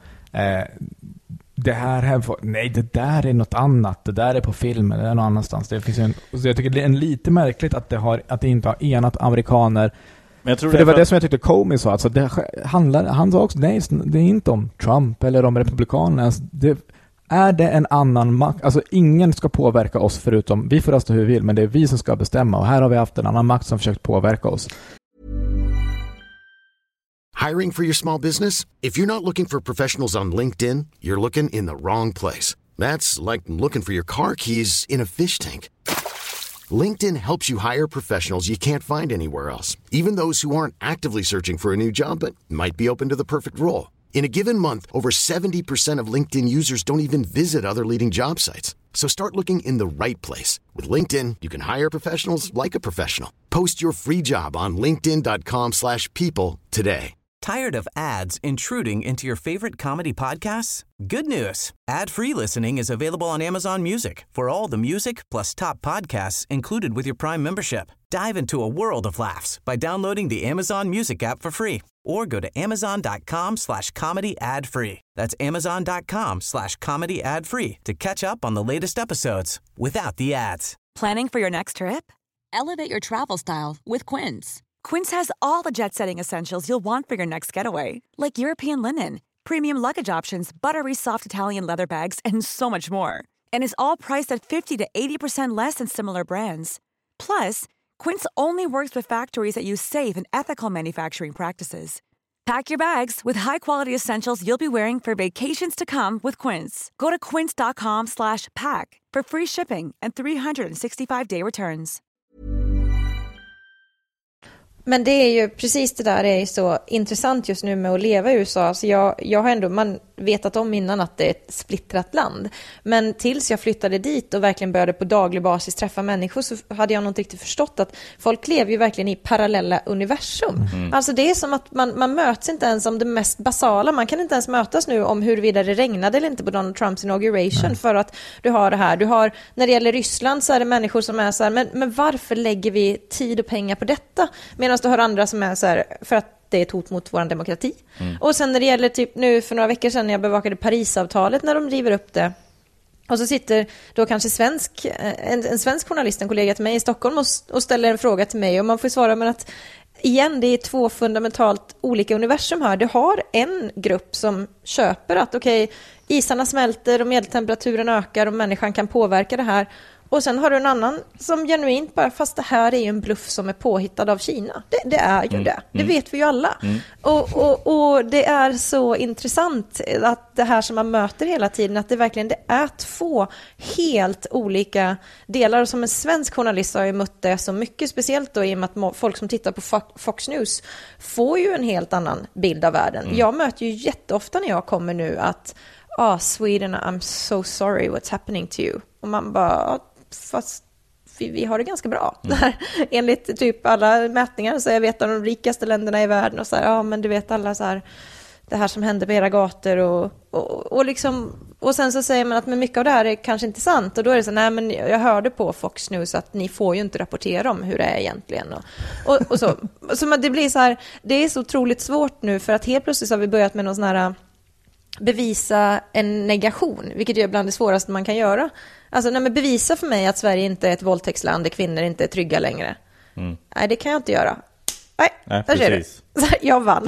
Det nej, det där är något annat. Det där är på filmen, det är någon annanstans. Det finns så jag tycker det är lite märkligt att det inte har enat amerikaner. Men jag tror för det var det som jag tyckte Comey sa. Alltså han sa också, nej, det är inte om Trump eller om republikanerna. Är det en annan makt? Alltså ingen ska påverka oss förutom, vi får rösta hur vi vill, men det är vi som ska bestämma. Och här har vi haft en annan makt som försökt påverka oss. Hiring for your small business? If you're not looking for professionals on LinkedIn, you're looking in the wrong place. That's like looking for your car keys in a fish tank. LinkedIn helps you hire professionals you can't find anywhere else, even those who aren't actively searching for a new job but might be open to the perfect role. In a given month, over 70% of LinkedIn users don't even visit other leading job sites. So start looking in the right place. With LinkedIn, you can hire professionals like a professional. Post your free job on linkedin.com/people today. Tired of ads intruding into your favorite comedy podcasts? Good news. Ad-free listening is available on Amazon Music for all the music plus top podcasts included with your Prime membership. Dive into a world of laughs by downloading the Amazon Music app for free or go to amazon.com/comedy ad-free. That's amazon.com/comedy ad-free to catch up on the latest episodes without the ads. Planning for your next trip? Elevate your travel style with Quince. Quince has all the jet-setting essentials you'll want for your next getaway, like European linen, premium luggage options, buttery soft Italian leather bags, and so much more. And is all priced at 50 to 80% less than similar brands. Plus, Quince only works with factories that use safe and ethical manufacturing practices. Pack your bags with high-quality essentials you'll be wearing for vacations to come with Quince. Go to quince.com/pack for free shipping and 365-day returns. Men det är ju precis det där är ju så intressant just nu med att leva i USA. Så jag har ändå, man vetat om innan att det är ett splittrat land. Men tills jag flyttade dit och verkligen började på daglig basis träffa människor så hade jag nog inte riktigt förstått att folk lever ju verkligen i parallella universum. Alltså det är som att man möts inte ens om det mest basala. Man kan inte ens mötas nu om huruvida det regnade eller inte på Donald Trumps inauguration för att du har det här. Du har, när det gäller Ryssland så är det människor som är så här, men varför lägger vi tid och pengar på detta? Medan du har andra som är så här, för att det är ett hot mot vår demokrati. Och sen när det gäller typ nu för några veckor sedan när jag bevakade Parisavtalet när de river upp det. Och så sitter då kanske en svensk journalist, en kollega till mig i Stockholm och ställer en fråga till mig och man får svara men att igen, det är 2 fundamentalt olika universum här. Du har en grupp som köper att isarna smälter och medeltemperaturen ökar och människan kan påverka det här. Och sen har du en annan som genuint bara, fast det här är ju en bluff som är påhittad av Kina. Det är ju det. Det vet vi ju alla. Och det är så intressant att det här som man möter hela tiden, att det verkligen det är 2 helt olika delar. Och som en svensk journalist har jag mött det så mycket, speciellt då i och med att folk som tittar på Fox News får ju en helt annan bild av världen. Jag möter ju jätteofta när jag kommer nu att Sweden, I'm so sorry what's happening to you. Och man bara, fast vi har det ganska bra. Enligt typ alla mätningar så är vi ett av de rikaste länderna i världen och så här, men du vet alla så här, det här som händer på era gator och liksom, och sen så säger man att men mycket av det här är kanske inte sant och då är det så nej men jag hörde på Fox News att ni får ju inte rapportera om hur det är egentligen och så det blir så här, det är så otroligt svårt nu för att helt plötsligt har vi börjat med någon sån här bevisa en negation, vilket är bland det svåraste man kan göra. Alltså, men bevisa för mig att Sverige inte är ett våldtäktsland där kvinnor inte är trygga längre. Nej, det kan jag inte göra. Nej, precis. Jag vann.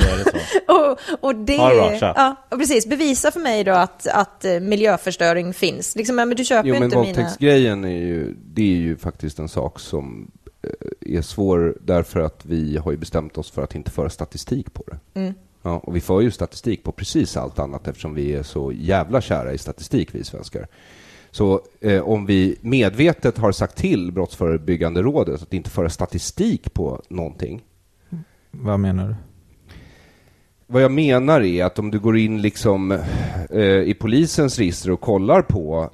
och det och precis, bevisa för mig då att miljöförstöring finns. Liksom, men du köper ju inte mina... våldtäktsgrejen är ju faktiskt en sak som är svår därför att vi har ju bestämt oss för att inte föra statistik på det. Ja, och vi får ju statistik på precis allt annat eftersom vi är så jävla kära i statistik, vi svenskar. Så om vi medvetet har sagt till Brottsförebyggande rådet att inte föra statistik på någonting. Vad menar du? Vad jag menar är att om du går in liksom i polisens register och kollar på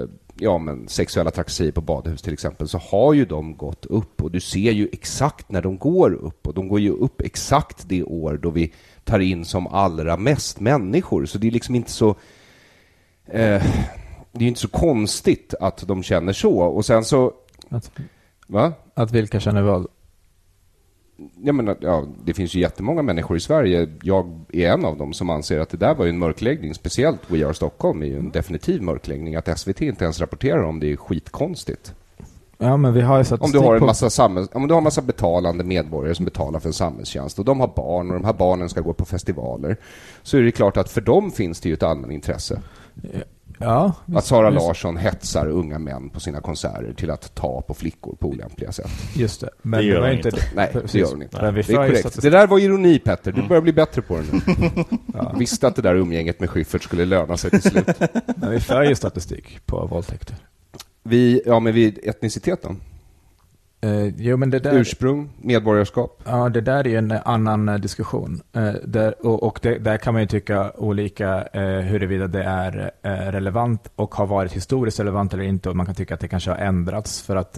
sexuella trakasserier på badhus till exempel, så har ju de gått upp och du ser ju exakt när de går upp och de går ju upp exakt det år då vi tar in som allra mest människor. Så det är liksom inte så det är inte så konstigt att de känner så. Och sen så att vilka känner vad? Jag menar, det finns ju jättemånga människor i Sverige. Jag är en av dem som anser att det där var ju en mörkläggning. Speciellt We Are Stockholm är ju en definitiv mörkläggning. Att SVT inte ens rapporterar om det är skitkonstigt. Ja, men vi har ju statistik om du har en massa betalande medborgare som betalar för en samhällstjänst och de har barn och de här barnen ska gå på festivaler, så är det klart att för dem finns det ju ett allmänintresse. Ja, att Sara Larsson hetsar unga män på sina konserter till att ta på flickor på olämpliga sätt. Just det. Men det gör hon inte. Nej, det gör hon inte. Nej. Det är korrekt. Det där var ironi, Petter. Du börjar bli bättre på det nu. Visste att det där umgänget med Schyffert skulle löna sig till slut. Men vi för ju statistik på våldtäkter. Men vid etniciteten. Men det där, ursprung, medborgarskap. Ja, det där är ju en annan diskussion. Där kan man ju tycka olika huruvida det är relevant och har varit historiskt relevant eller inte. Och man kan tycka att det kanske har ändrats för att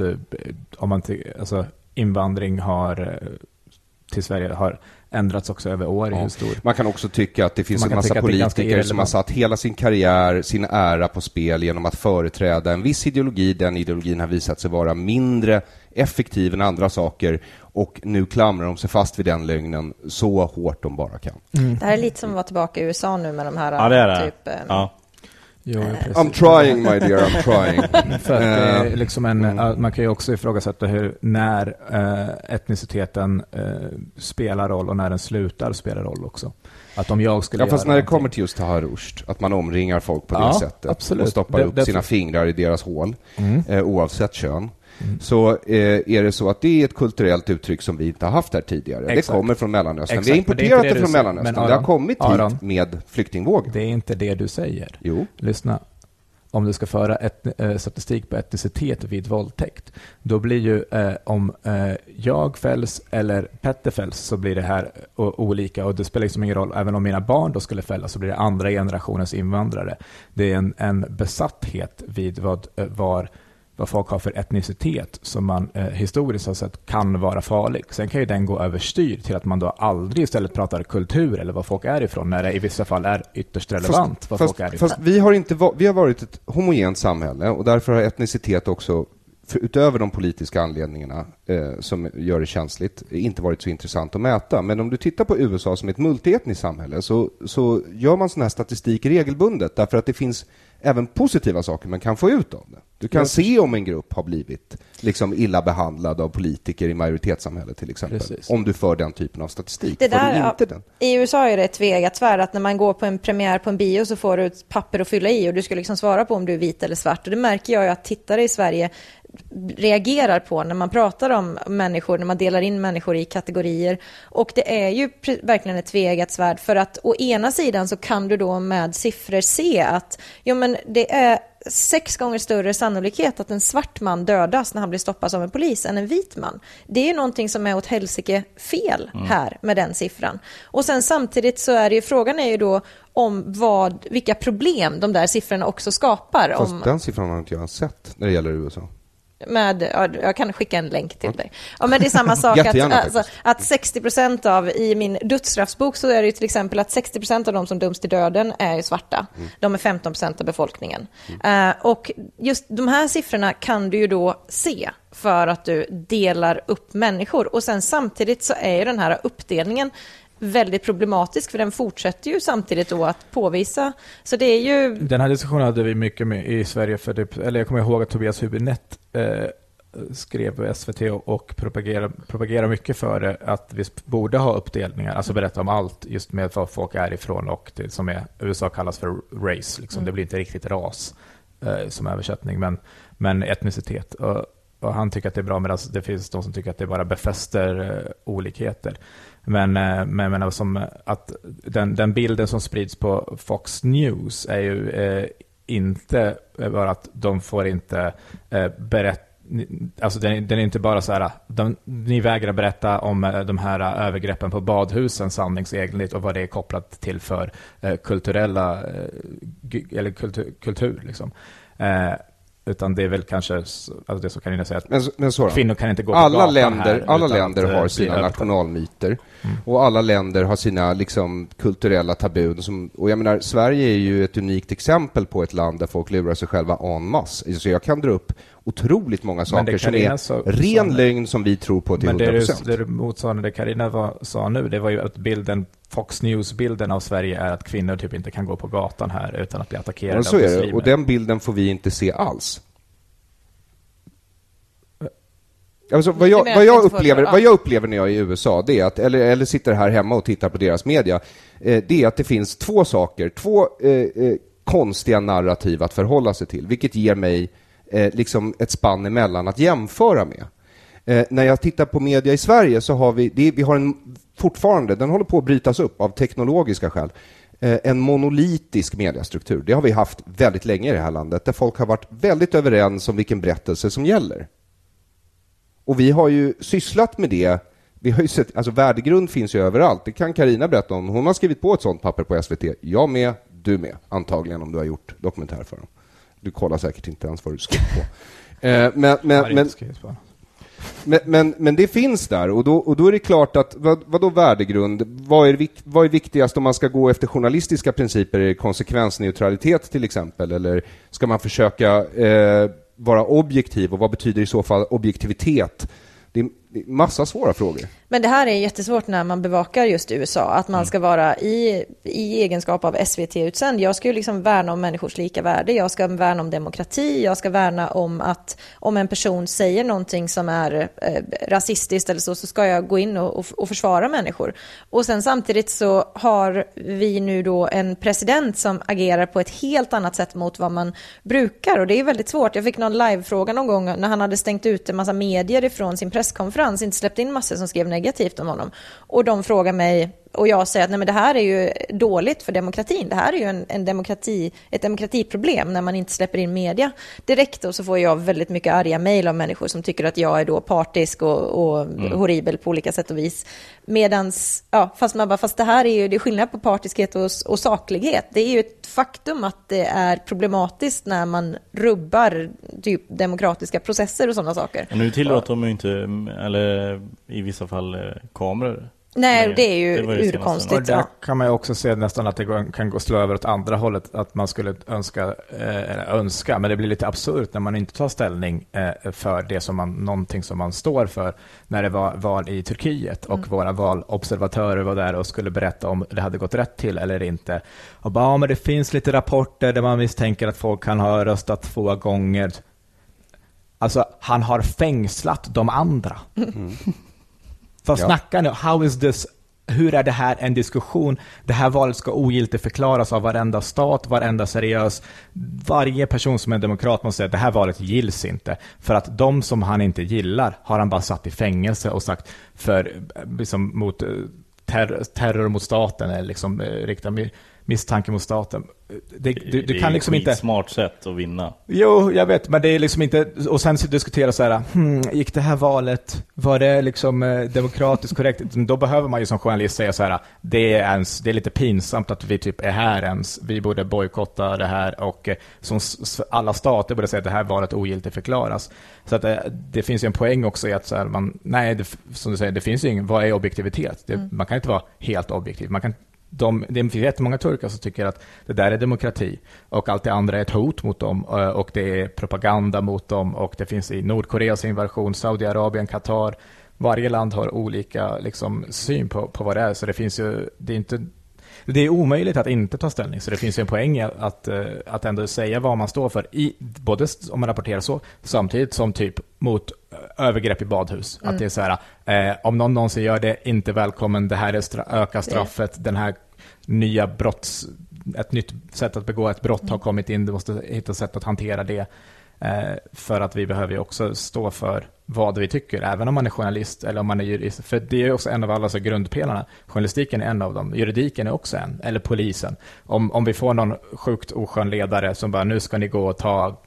invandring till Sverige har ändrats också över år i historien. Man kan också tycka att det finns en massa politiker som har satt hela sin karriär, sin ära på spel genom att företräda en viss ideologi. Den ideologin har visat sig vara mindre effektiv än andra saker och nu klamrar de sig fast vid den lögnen så hårt de bara kan. Det här är lite som att vara tillbaka i USA nu med de här typ... Jo, I'm trying, my dear, I'm trying. För att det är liksom man kan ju också ifrågasätta när etniciteten spelar roll och när den slutar spela roll också. Att om jag skulle fast när det kommer till just Taha Rushdie, att man omringar folk på det sättet absolut. Och stoppar upp sina fingrar i deras hål, oavsett kön. Så är det så att det är ett kulturellt uttryck som vi inte har haft här tidigare. Exakt. Det kommer från Mellanöstern. Vi har importerat det från Mellanöstern. Det har kommit hit med flyktingvågen. Det är inte det du säger. Jo. Lyssna. om du ska föra statistik på etnicitet vid våldtäkt, då blir ju om jag fälls eller Petter fälls, så blir det här olika, och det spelar liksom ingen roll. Även om mina barn då skulle fällas, så blir det andra generationens invandrare. Det är en besatthet vid vad folk har för etnicitet som man historiskt sett kan vara farlig. Sen kan ju den gå överstyr till att man då aldrig istället pratar kultur eller vad folk är ifrån, när det i vissa fall är ytterst relevant folk är ifrån. Fast vi har varit ett homogent samhälle, och därför har etnicitet också, utöver de politiska anledningarna som gör det känsligt, inte varit så intressant att mäta. Men om du tittar på USA som ett multietniskt samhälle, så gör man sån här statistik regelbundet, därför att det finns även positiva saker man kan få ut av det. Du kan se om en grupp har blivit liksom illa behandlad av politiker i majoritetssamhället till exempel. Precis. Om du för den typen av statistik. Det där, i USA är det ett tvegat svärd att när man går på en premiär på en bio så får du ett papper att fylla i och du ska liksom svara på om du är vit eller svart. Och det märker jag ju att tittare i Sverige reagerar på när man pratar om människor, när man delar in människor i kategorier. Och det är ju verkligen ett tvegat svärd, för att å ena sidan så kan du då med siffror se att men det är 6 gånger större sannolikhet att en svart man dödas när han blir stoppad av en polis än en vit man. Det är någonting som är åt helsike fel här med den siffran. Och sen samtidigt så är det ju, frågan är ju då om vilka problem de där siffrorna också skapar. Fast den siffran har inte jag sett när det gäller USA. Jag kan skicka en länk till dig. Ja, men det är samma sak att 60% av, i min dödsstraffsbok så är det ju till exempel att 60% av de som döms till döden är ju svarta. De är 15% av befolkningen. Och just de här siffrorna kan du ju då se för att du delar upp människor. Och sen samtidigt så är ju den här uppdelningen väldigt problematisk, för den fortsätter ju samtidigt då att påvisa. Så det är ju... Den här diskussionen hade vi mycket med i Sverige, eller jag kommer ihåg att Tobias Hübinette skrev på SVT och propagerade mycket för att vi borde ha uppdelningar, alltså berätta om allt just med var folk är ifrån, och det som är USA kallas för race, liksom. Det blir inte riktigt ras som översättning, men etnicitet. Och han tycker att det är bra, men det finns de som tycker att det bara befäster olikheter. Men som att den bilden som sprids på Fox News är ju inte bara att de får inte berätta, alltså den är inte bara så här, ni vägrar berätta om de här övergreppen på badhusen sanningsenligt och vad det är kopplat till för kulturella eller kultur liksom. Utan det är väl kanske alltså det som Carina säger att men så kvinnor kan inte gå på alla gatan länder, här, alla länder har sina nationalmyter och alla länder har sina liksom kulturella tabun och jag menar, Sverige är ju ett unikt exempel på ett land där folk lurar sig själva en masse. Så jag kan dra upp otroligt många saker som är ren lögn som vi tror på till 100%. Men det motsvarande det Carina sa nu, det var ju att Fox News-bilden av Sverige är att kvinnor typ inte kan gå på gatan här utan att bli attackerade. Ja, så är det. Och den bilden får vi inte se alls. Alltså, vad jag upplever när jag är i USA, det är att, eller sitter här hemma och tittar på deras media, det är att det finns två konstiga narrativ att förhålla sig till, vilket ger mig liksom ett spann emellan att jämföra med. När jag tittar på media i Sverige så har vi har fortfarande, den håller på att brytas upp av teknologiska skäl, en monolitisk mediestruktur. Det har vi haft väldigt länge i det här landet, där folk har varit väldigt överens om vilken berättelse som gäller. Och vi har ju sysslat med det. Vi har ju sett, alltså värdegrund finns ju överallt. Det kan Carina berätta om. Hon har skrivit på ett sånt papper på SVT. Jag med, du med. Antagligen om du har gjort dokumentär för dem. Du kollar säkert inte ens vad du skriver på. Men det finns där, och då är det klart att vad då värdegrund? Vad är viktigast om man ska gå efter journalistiska principer? Är det konsekvensneutralitet till exempel? Eller ska man försöka vara objektiv, och vad betyder i så fall objektivitet? Det är massa svåra frågor. Men det här är jättesvårt när man bevakar just USA, att man ska vara i egenskap av SVT-utsänd. Jag ska ju liksom värna om människors lika värde, jag ska värna om demokrati, jag ska värna om att om en person säger någonting som är rasistiskt eller så ska jag gå in och försvara människor. Och sen samtidigt så har vi nu då en president som agerar på ett helt annat sätt mot vad man brukar, och det är väldigt svårt. Jag fick någon livefråga någon gång när han hade stängt ut en massa medier ifrån sin presskonferens, inte släppt in massor som skrev negativt om honom. Och de frågar mig, och jag säger att nej, men det här är ju dåligt för demokratin. Det här är ju ett demokratiproblem när man inte släpper in media direkt, och så får jag väldigt mycket arga mejl av människor som tycker att jag är då partisk och horribel på olika sätt och vis. Medans, fast det här är ju, det är skillnad på partiskhet och saklighet. Det är ju ett faktum att det är problematiskt när man rubbar typ demokratiska processer och sådana saker. Nu tillåter de ju inte, eller i vissa fall kameror. Nej, det är ju urkonstigt. Och där kan man ju också se nästan att det kan gå slå över åt andra hållet, att man skulle önska, men det blir lite absurt när man inte tar ställning för det som någonting som man står för, när det var val i Turkiet och våra valobservatörer var där och skulle berätta om det hade gått rätt till eller inte. Och bara, men det finns lite rapporter där man misstänker att folk kan ha röstat 2 gånger. Alltså, han har fängslat de andra. För snacka nu, hur är det här en diskussion? Det här valet ska ogiltigt förklaras av varenda stat, varenda seriös. Varje person som är demokrat måste säga att det här valet gills inte. För att de som han inte gillar har han bara satt i fängelse och sagt för liksom, mot terror mot staten eller liksom rikta misstanke mot staten. Du kan liksom inte... smart sätt att vinna. Jo, jag vet, men det är liksom inte... Och sen så diskutera så här, gick det här valet, var det liksom demokratiskt korrekt? Då behöver man ju som journalist säga så här, det är lite pinsamt att vi typ är här ens. Vi borde bojkotta det här, och som alla stater borde säga att det här valet ogiltigt förklaras. Så att det finns ju en poäng också i att så här, som du säger, det finns ju ingen, vad är objektivitet? Man kan inte vara helt objektiv. Man kan det finns jättemånga turkar som tycker att det där är demokrati och allt det andra är ett hot mot dem, och det är propaganda mot dem, och det finns i Nordkoreas invasion, Saudiarabien, Qatar. Varje land har olika liksom, syn på vad det är, så det finns ju, det är omöjligt att inte ta ställning, så det finns ju en poäng att ändå säga vad man står för, både om man rapporterar så, samtidigt som typ mot övergrepp i badhus. Att det är så här, om någon någonsin gör det, inte välkommen, det här är öka straffet, den här nya ett nytt sätt att begå ett brott har kommit in, du måste hitta sätt att hantera det, för att vi behöver ju också stå för vad vi tycker, även om man är journalist eller om man är jurist, för det är också en av alla så grundpelarna. Journalistiken är en av dem, juridiken är också en, eller polisen. Om vi får någon sjukt oskön ledare som bara, nu ska ni gå och ta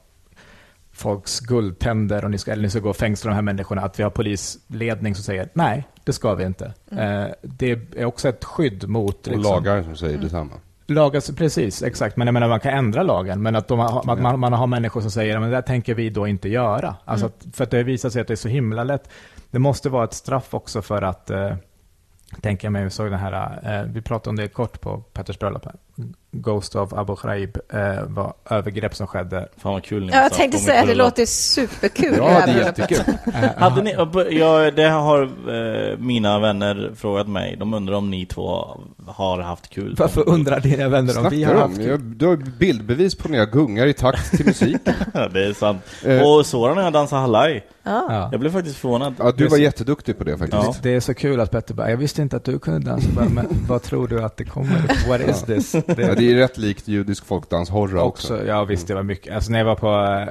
folks guldtänder och ni ska gå och fängsla de här människorna, att vi har polisledning som säger nej, det ska vi inte. Det är också ett skydd mot... Och lagar som säger detsamma. Lagar, precis, exakt. Men jag menar, man kan ändra lagen, men att man har människor som säger, men det tänker vi då inte göra. Alltså, för att det visar sig att det är så himla lätt. Det måste vara ett straff också för att... tänker mig, vi såg den här, vi pratade om det kort på Petters bröllop. Ghost of Abu Ghraib var övergrepp som skedde. Fan vad kul. Jag tänkte säga att det låter superkul. Ja, det är jättekul. Hade ni, det har mina vänner frågat mig. De undrar om ni två har haft kul. Varför undrar dina vänner om vi har haft kul? Du har bildbevis på när jag gungar i takt till musik. Det är sant. Och Soran när jag dansar halaj. Jag blev faktiskt förvånad. Ja, du var jätteduktig på det faktiskt. Ja. Det är så kul att Petter bara, jag visste inte att du kunde dansa, men vad tror du att det kommer? What is this? Det är rätt likt judisk folkdans horror också. Ja, visst, det var mycket. Alltså när jag var på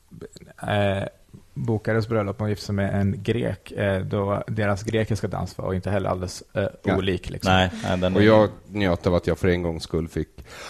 Bokares bröllop och gifte sig med en grek, då deras grekiska dans var inte heller alldeles olik. Liksom. Nej, och jag njöt av att jag för en gångs skull fick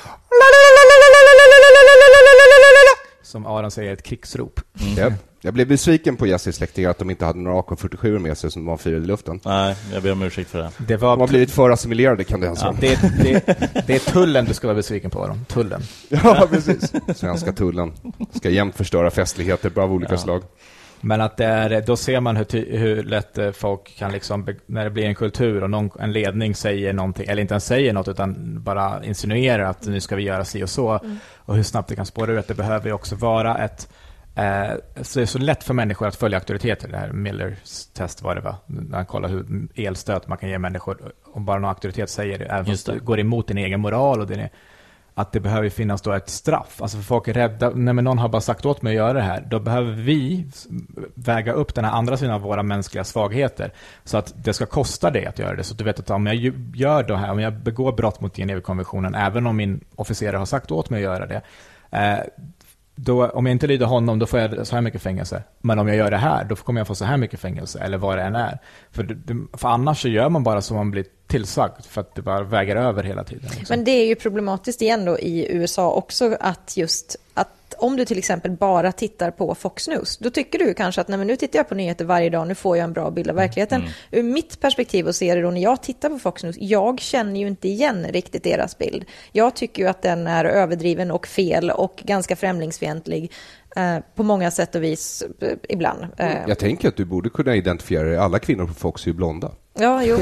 som Aron säger, ett krigsrop. Ja. Jag blev besviken på Jessis släktingar att de inte hade några AK-47 med sig som de var firade i luften. Nej, jag ber om ursäkt för det. De har blivit för assimilerade, kan det alltså. Det är tullen du ska vara besviken på, Aron. Tullen. Ja, precis. Svenska tullen ska jämt förstöra festligheter av olika slag. Men att då ser man hur lätt folk kan liksom, när det blir en kultur och en ledning säger någonting, eller inte ens säger något utan bara insinuerar att nu ska vi göra si och så, och hur snabbt det kan spåra ur att det behöver ju också vara så det är så lätt för människor att följa auktoriteter. Det här Millers test var det, va? När han kollar hur elstöt man kan ge människor om bara någon auktoritet säger det, även om det går emot din egen moral och att det behöver finnas då ett straff. Alltså för folk är rädda, när någon har bara sagt åt mig att göra det här, då behöver vi väga upp den här andra sidan av våra mänskliga svagheter, så att det ska kosta dig att göra det. Så att du vet att om jag gör det här, om jag begår brott mot Genèvekonventionen, även om min officerare har sagt åt mig att göra det, då, om jag inte lyder honom, då får jag så här mycket fängelse. Men om jag gör det här, då kommer jag få så här mycket fängelse. Eller vad det än är. För annars så gör man bara som man blir tillsagt. För att det bara väger över hela tiden. Men det är ju problematiskt igen då i USA också. Att om du till exempel bara tittar på Fox News, då tycker du kanske att nej, men nu tittar jag på nyheter varje dag, nu får jag en bra bild av verkligheten. Ur mitt perspektiv och ser det då när jag tittar på Fox News, jag känner ju inte igen riktigt deras bild. Jag tycker ju att den är överdriven och fel och ganska främlingsfientlig på många sätt och vis ibland. Jag tänker att du borde kunna identifiera dig. Alla kvinnor på Fox är ju blonda. Ja, jo.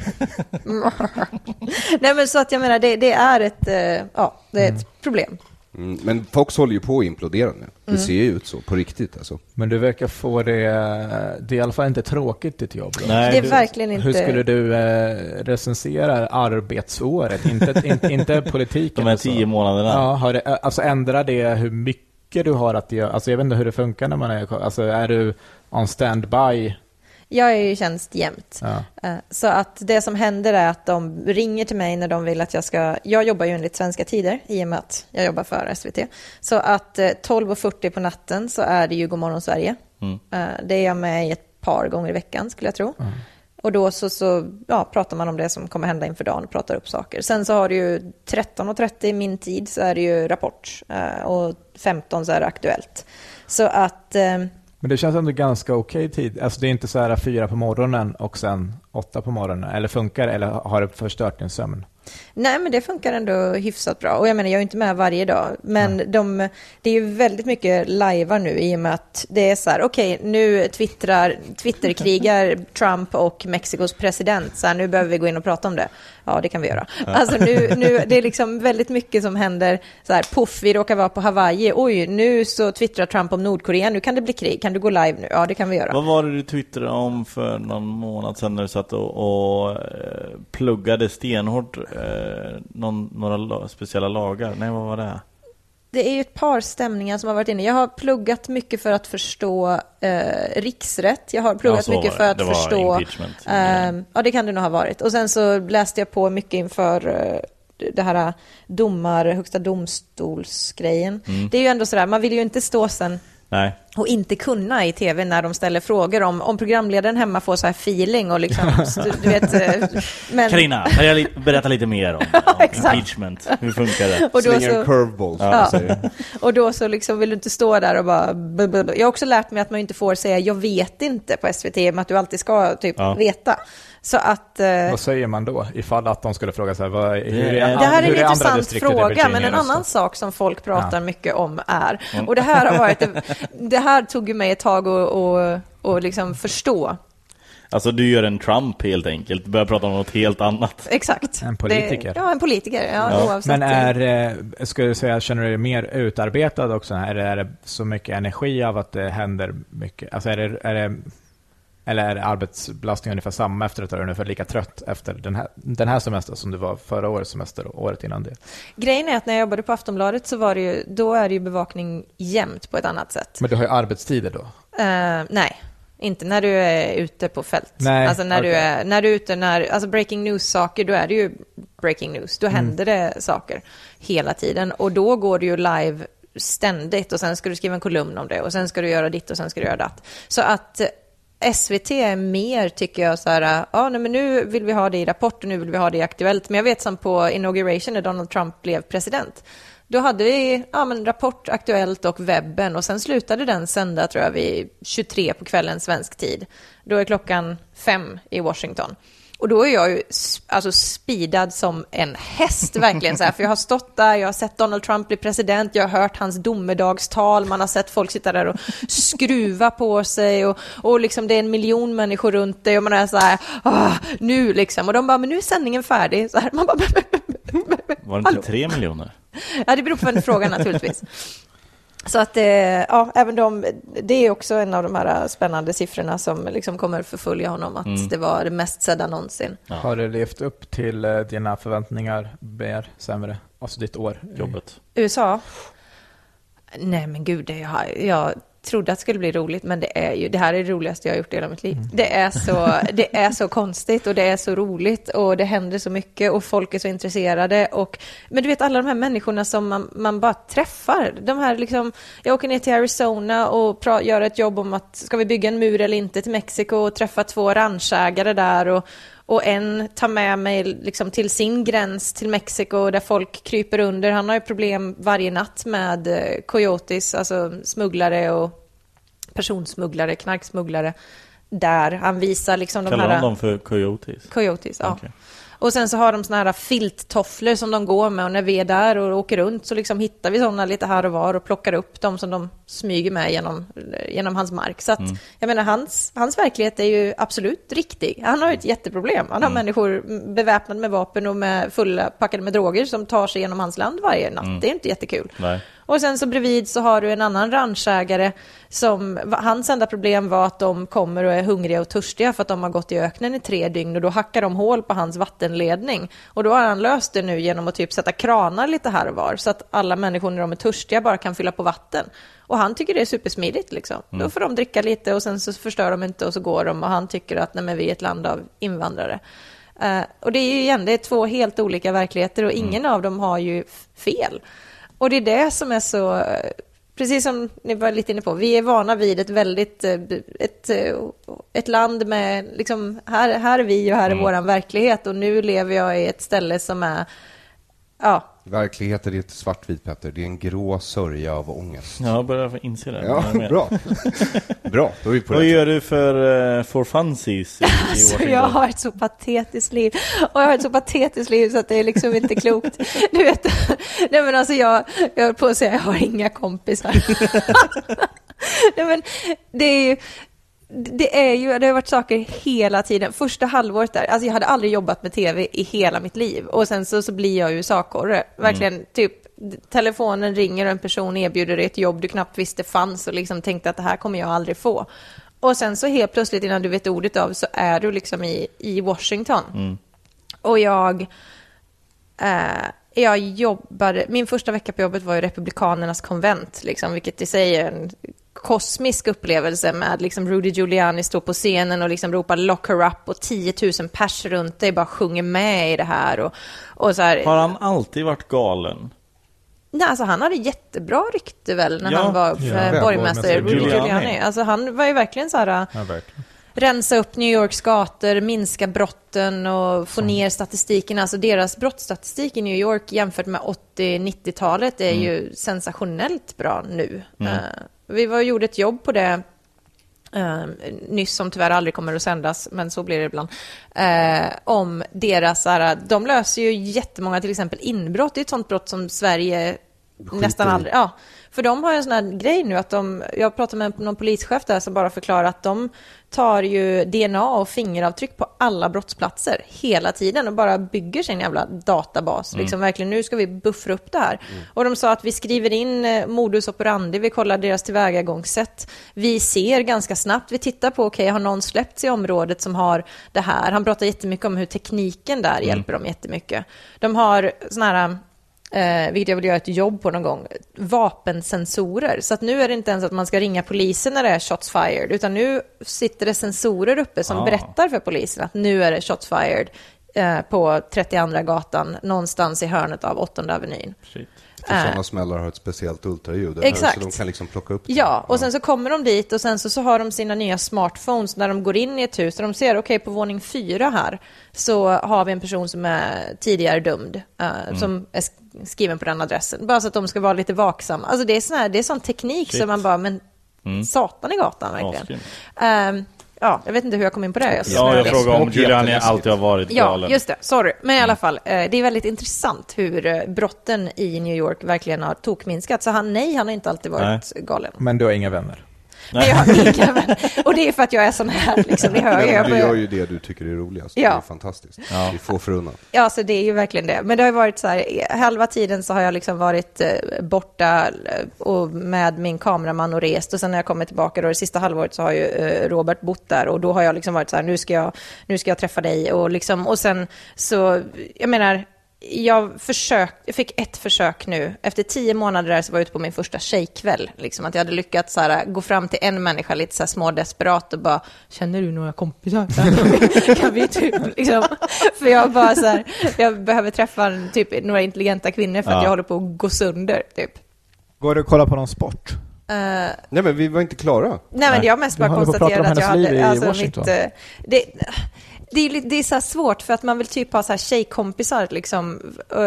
Nej, men så att jag menar, det är ett problem. Men Fox håller ju på att implodera nu. Det ser ju ut så, på riktigt alltså. Men du verkar få det är i alla fall inte tråkigt ditt jobb. Nej, det är verkligen inte. Hur skulle du recensera arbetsåret? Inte politiken. De här 10 månaderna. Ja, alltså ändrar det hur mycket du har att göra? Alltså jag vet inte hur det funkar när man är... Alltså är du on standby? Jag är ju tjänst jämt. Ja. Så att det som händer är att de ringer till mig när de vill att jag ska... Jag jobbar ju enligt svenska tider i och med att jag jobbar för SVT. Så att 12:40 på natten så är det ju Godmorgon Sverige. Det är jag med i ett par gånger i veckan skulle jag tro. Och då så pratar man om det som kommer hända inför dagen och pratar upp saker. Sen så har du ju 13:30 min tid så är det ju Rapport. Och 15 så är det Aktuellt. Så att... Men det känns ändå ganska okej tid. Alltså det är inte så här 4 på morgonen och sen 8 på morgonen. Eller funkar eller har det förstört din sömn? Nej, men det funkar ändå hyfsat bra. Och jag menar, jag är inte med varje dag. Men det är ju väldigt mycket live nu i och med att det är så här, okej, nu Twitterkrigar Trump och Mexikos president. Så här, nu behöver vi gå in och prata om det. Ja, det kan vi göra. Alltså nu det är liksom väldigt mycket som händer. Så här, puff, vi råkar vara på Hawaii. Oj, nu så twittrar Trump om Nordkorea. Nu kan det bli krig. Kan du gå live nu? Ja, det kan vi göra. Vad var det du twittrade om för någon månad sedan när du satt och pluggade stenhårt några speciella lagar? Nej, vad var det? Det är ju ett par stämningar som har varit inne. Jag har pluggat mycket för att förstå riksrätt. Jag har pluggat mycket för att förstå... Ja, det kan det nog ha varit. Och sen så läste jag på mycket inför det här högsta domstolsgrejen. Det är ju ändå sådär, man vill ju inte stå sen... Nej. Och inte kunna i tv när de ställer frågor om programledaren hemma får så här feeling och liksom, du vet... Men... Carina, berätta lite mer om impeachment. Hur funkar det? Och då slänger en curveball. Ja. Och då så liksom vill du inte stå där och bara... Jag har också lärt mig att man inte får säga jag vet inte på SVT, men att du alltid ska typ veta. Så att, vad säger man då ifall att de skulle fråga sig det här är en intressant fråga, men en annan sak som folk pratar mycket om är, och det här har varit det här tog ju mig ett tag och liksom förstå. Alltså du gör en Trump helt enkelt, du börjar prata om något helt annat. Exakt. En politiker. En politiker, oavsett. Men skulle du säga, känner du dig mer utarbetad också? Är det så mycket energi av att det händer mycket? Alltså eller är arbetsbelastningen ungefär samma efter att du är ungefär lika trött efter den här semestern som du var förra årets semester och året innan det? Grejen är att när jag jobbade på Aftonbladet så var det ju, då är det ju bevakning jämt på ett annat sätt. Men du har ju arbetstider då? Nej, inte när du är ute på fält. Nej, alltså när du är ute alltså breaking news-saker, då är det ju breaking news. Då händer det saker hela tiden och då går det ju live ständigt och sen ska du skriva en kolumn om det och sen ska du göra ditt och sen ska du göra datt. Så att SVT är mer, tycker jag, så här, men nu vill vi ha det i Rapport och nu vill vi ha det i Aktuellt. Men jag vet som på inauguration när Donald Trump blev president. Då hade vi Rapport, Aktuellt och webben och sen slutade den sända, tror jag, vid 23 på kvällen svensk tid. Då är klockan 5 i Washington. Och då är jag ju speedad som en häst verkligen så här, för jag har stått där, jag har sett Donald Trump bli president, jag har hört hans domedagstal, man har sett folk sitta där och skruva på sig och liksom det är 1 miljon människor runt dig och man är så här, nu liksom, och de bara, men nu är sändningen färdig så här, man bara, var det inte 3 miljoner? Ja, det beror på en fråga naturligtvis. Så att det är också en av de här spännande siffrorna som liksom kommer förfölja honom, att det var det mest sedda någonsin. Ja. Har du levt upp till dina förväntningar, mer sämre, alltså ditt år? Jobbet. USA? Nej men gud, trodde att det skulle bli roligt, men det här är det roligaste jag har gjort i hela mitt liv. Det är så konstigt och det är så roligt och det händer så mycket och folk är så intresserade. Men du vet, alla de här människorna som man bara träffar, de här liksom, jag åker ner till Arizona och gör ett jobb om att ska vi bygga en mur eller inte till Mexiko och träffa 2 ranchägare där och en tar med mig liksom till sin gräns till Mexiko där folk kryper under. Han har ju problem varje natt med coyotes, alltså smugglare och personsmugglare, knarksmugglare. Där han visar liksom Kallar de dem för coyotes? Coyotes, ja. Okay. Och sen så har de såna här filttofflor som de går med och när vi är där och åker runt så liksom hittar vi sådana lite här och var och plockar upp dem som de smyger med genom hans mark. Så att, jag menar, hans verklighet är ju absolut riktig. Han har ett jätteproblem. Han har människor beväpnade med vapen och packade med droger som tar sig genom hans land varje natt. Det är inte jättekul. Nej. Och sen så bredvid så har du en annan ranchägare som, hans enda problem var att de kommer och är hungriga och törstiga för att de har gått i öknen i 3 dygn och då hackar de hål på hans vattenledning. Och då har han löst det nu genom att typ sätta kranar lite här och var så att alla människor när de är törstiga bara kan fylla på vatten. Och han tycker det är supersmidigt liksom. Då får de dricka lite och sen så förstör de inte och så går de och han tycker att nej, men vi är ett land av invandrare. Och det är ju igen, det är 2 helt olika verkligheter och ingen av dem har ju fel. Och det är det som är så, precis som ni var lite inne på, vi är vana vid ett väldigt, ett land med, liksom, här är vi och här är våran verklighet och nu lever jag i ett ställe som är, ja. Verkligheten är inte svartvit, Petter. Det är en grå sörja av ångest. Ja, jag börjar inse det. Ja, bra. Bra, då är vi på det. Vad gör du för funsies i Washington? Jag har ett så patetiskt liv. Och jag har ett så patetiskt liv så att det är liksom inte klokt. Du vet, nej men alltså jag höll på att säga jag har inga kompisar. Nej men det har varit saker hela tiden. Första halvåret där, alltså jag hade aldrig jobbat med tv i hela mitt liv. Och sen så blir jag ju USA-korre. Verkligen, typ, telefonen ringer och en person erbjuder dig ett jobb du knappt visste fanns och liksom tänkte att det här kommer jag aldrig få. Och sen så helt plötsligt innan du vet ordet av så är du liksom i Washington. Och jag jobbade, min första vecka på jobbet var ju Republikanernas konvent, liksom, vilket i sig är en kosmisk upplevelse med liksom Rudy Giuliani står på scenen och liksom ropar lock her up och 10 000 pers runt dig bara sjunger med i det här och så här. Har han alltid varit galen? Nej, alltså han hade jättebra rykte väl när han var borgmästare, Rudy Giuliani. Alltså han var ju verkligen så här rensa upp New Yorks gator, minska brotten och få ner statistiken. Alltså deras brottsstatistik i New York jämfört med 80-90-talet är ju sensationellt bra nu. Vi gjorde ett jobb på det nyss som tyvärr aldrig kommer att sändas, men så blir det ibland. Om deras, de löser ju jättemånga till exempel inbrott. Det är ett sånt brott som Sverige nästan aldrig... Ja, för de har ju en sån här grej nu att jag pratade med någon polischef där som bara förklarar att de tar ju DNA och fingeravtryck på alla brottsplatser hela tiden och bara bygger sin jävla databas. Liksom verkligen, nu ska vi buffra upp det här. Och de sa att vi skriver in modus operandi, vi kollar deras tillvägagångssätt. Vi ser ganska snabbt, vi tittar på har någon släppts i området som har det här. Han pratar jättemycket om hur tekniken där hjälper dem jättemycket. De har såna här vilket jag vill göra ett jobb på någon gång, vapensensorer. Så att nu är det inte ens att man ska ringa polisen när det är shots fired, utan nu sitter det sensorer uppe som berättar för polisen att nu är det shots fired på 32 gatan någonstans i hörnet av 8:e avenyn. Shit. För sådana smällar har ett speciellt ultraljud. Exakt. Så de kan liksom plocka upp det. Ja, och sen så kommer de dit och sen så har de sina nya smartphones när de går in i ett hus och de ser, på våning 4 här så har vi en person som är tidigare dömd som är skriven på den adressen. Bara så att de ska vara lite vaksamma. Alltså det är sån teknik som man bara, men satan i gatan verkligen. Ja, jag vet inte hur jag kom in på det. Jag frågar om Giuliani alltid har varit galen. Ja, just det. Sorry. Men i alla fall, det är väldigt intressant hur brotten i New York verkligen har tokminskat. Så han har inte alltid varit galen. Men du har inga vänner? Nej, jag har inga vänner. Och det är för att jag är sån här. Liksom, du gör ju det du tycker är roligast. Ja. Det är fantastiskt. Ja. Vi får förunnat. Ja, så det är ju verkligen det. Men det har ju varit så här, halva tiden så har jag liksom varit borta och med min kameraman och rest. Och sen när jag kommer tillbaka då, det sista halvåret så har ju Robert bott där. Och då har jag liksom varit så här, nu ska jag träffa dig. Och sen så, jag menar, jag fick ett försök nu. Efter 10 månader där så var jag ute på min första tjejkväll. Liksom, att jag hade lyckats så här, gå fram till en människa lite så här små desperat och bara, känner du några kompisar? Kan vi typ, liksom, för jag bara så här, jag behöver träffa typ några intelligenta kvinnor för att jag håller på att gå sönder, typ. Går du och kolla på någon sport? Nej, men vi var inte klara. Nej, men jag mest bara konstaterade att jag hade... Alltså, det är så här svårt för att man vill typ ha så här tjejkompisar liksom,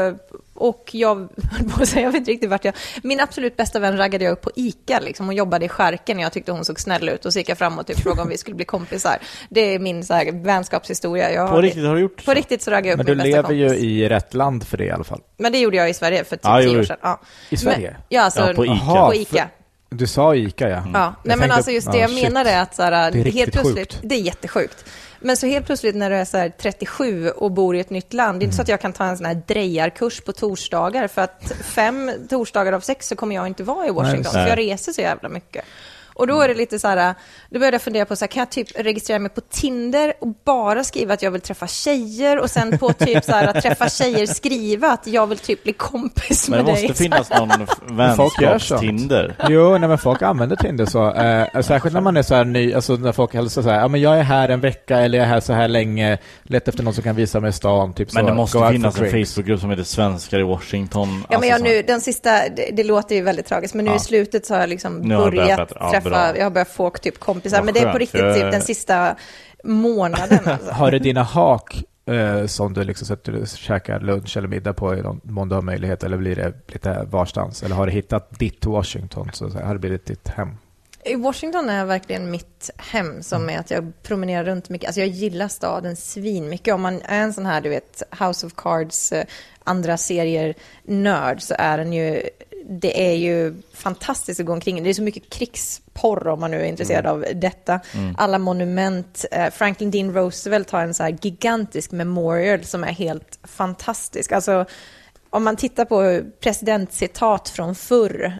och jag vet inte riktigt vart min absolut bästa vän raggade jag upp på ICA liksom, hon jobbade i Skärken, jag tyckte hon såg snäll ut och så gick jag fram och typ frågade om vi skulle bli kompisar. Det är min så här vänskapshistoria. På riktigt har du gjort så? På riktigt så raggade jag upp min min bästa kompis. Men du lever kompis. ju i rätt land för det i alla fall. Men det gjorde jag i Sverige för typ 10 år sedan. Ja. I Sverige? Men, alltså, på ICA. På ICA. Du sa ICA, ja. Ja, nej, men alltså just det jag menar är att så här, det är helt plötsligt, sjukt. det är jättesjukt. Men så helt plötsligt när du är så här 37 och bor i ett nytt land, det är inte så att jag kan ta en sån här drejarkurs på torsdagar, för att 5 torsdagar av 6 så kommer jag inte vara i Washington, för jag reser så jävla mycket. Och då är det lite så här, då började jag fundera på så här, kan jag typ registrera mig på Tinder och bara skriva att jag vill träffa tjejer och sen på typ så här att träffa tjejer skriva att jag vill typ bli kompis med dig. Men det måste finnas någon vänskapstinder. Jo, nej, men folk använder Tinder så. Särskilt när man är så här ny, alltså när folk hälsar så här, ja men jag är här en vecka eller jag är här så här länge, lätt efter någon som kan visa mig stan, typ men så. Det måste finnas en Facebookgrupp som heter Svenskar i Washington. Ja, men jag nu, den sista, det låter ju väldigt tragiskt, men nu i slutet så har jag liksom börjat träffa, jag har börjat få typ kompisar, men det är på riktigt typ den sista månaden. Alltså. Har du dina hak som du liksom sätter och käkar lunch eller middag på i någon mån du har möjlighet, eller blir det lite varstans? Eller har du hittat ditt Washington, så har det blivit ditt hem? I Washington är verkligen mitt hem, som är att jag promenerar runt mycket. Alltså jag gillar staden svin mycket. Om man är en sån här, du vet, House of Cards, andra serier nörd, så är den ju, det är ju fantastiskt att gå omkring. Det är så mycket krigsporr om man nu är intresserad av detta. Alla monument. Franklin D. Roosevelt har en så här gigantisk memorial som är helt fantastisk. Alltså, om man tittar på presidentcitat från förr,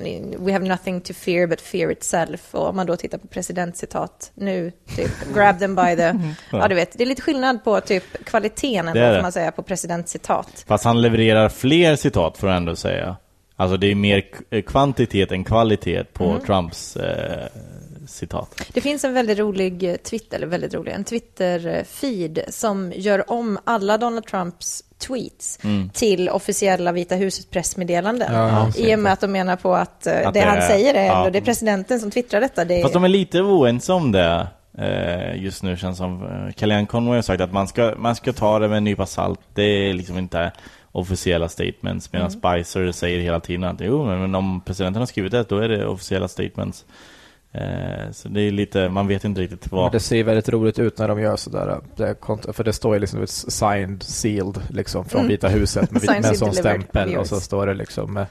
we have nothing to fear but fear itself, och om man då tittar på presidentcitat nu, typ grab them by the, ja du vet, det är lite skillnad på typ kvaliteten än vad man säga på presidentcitat. Fast han levererar fler citat, för att ändå säga. Alltså det är mer kvantitet än kvalitet på Trumps citat. Det finns en väldigt rolig en Twitter-feed som gör om alla Donald Trumps tweets till officiella Vita husets pressmeddelanden. I och med att de menar på att det han säger är ändå, det är presidenten som twittrar detta. Fast de är lite oense om det just nu, känns som Kellyanne Conway har sagt att man ska ta det med en nypa salt. Det är liksom inte officiella statements, medan Spicer säger hela tiden att men om presidenten har skrivit det, då är det officiella statements. Så det är lite, man vet inte riktigt vad. Men det ser väldigt roligt ut när de gör sådär, för det står ju liksom signed, sealed liksom från Vita huset med en sån stämpel, och så står det liksom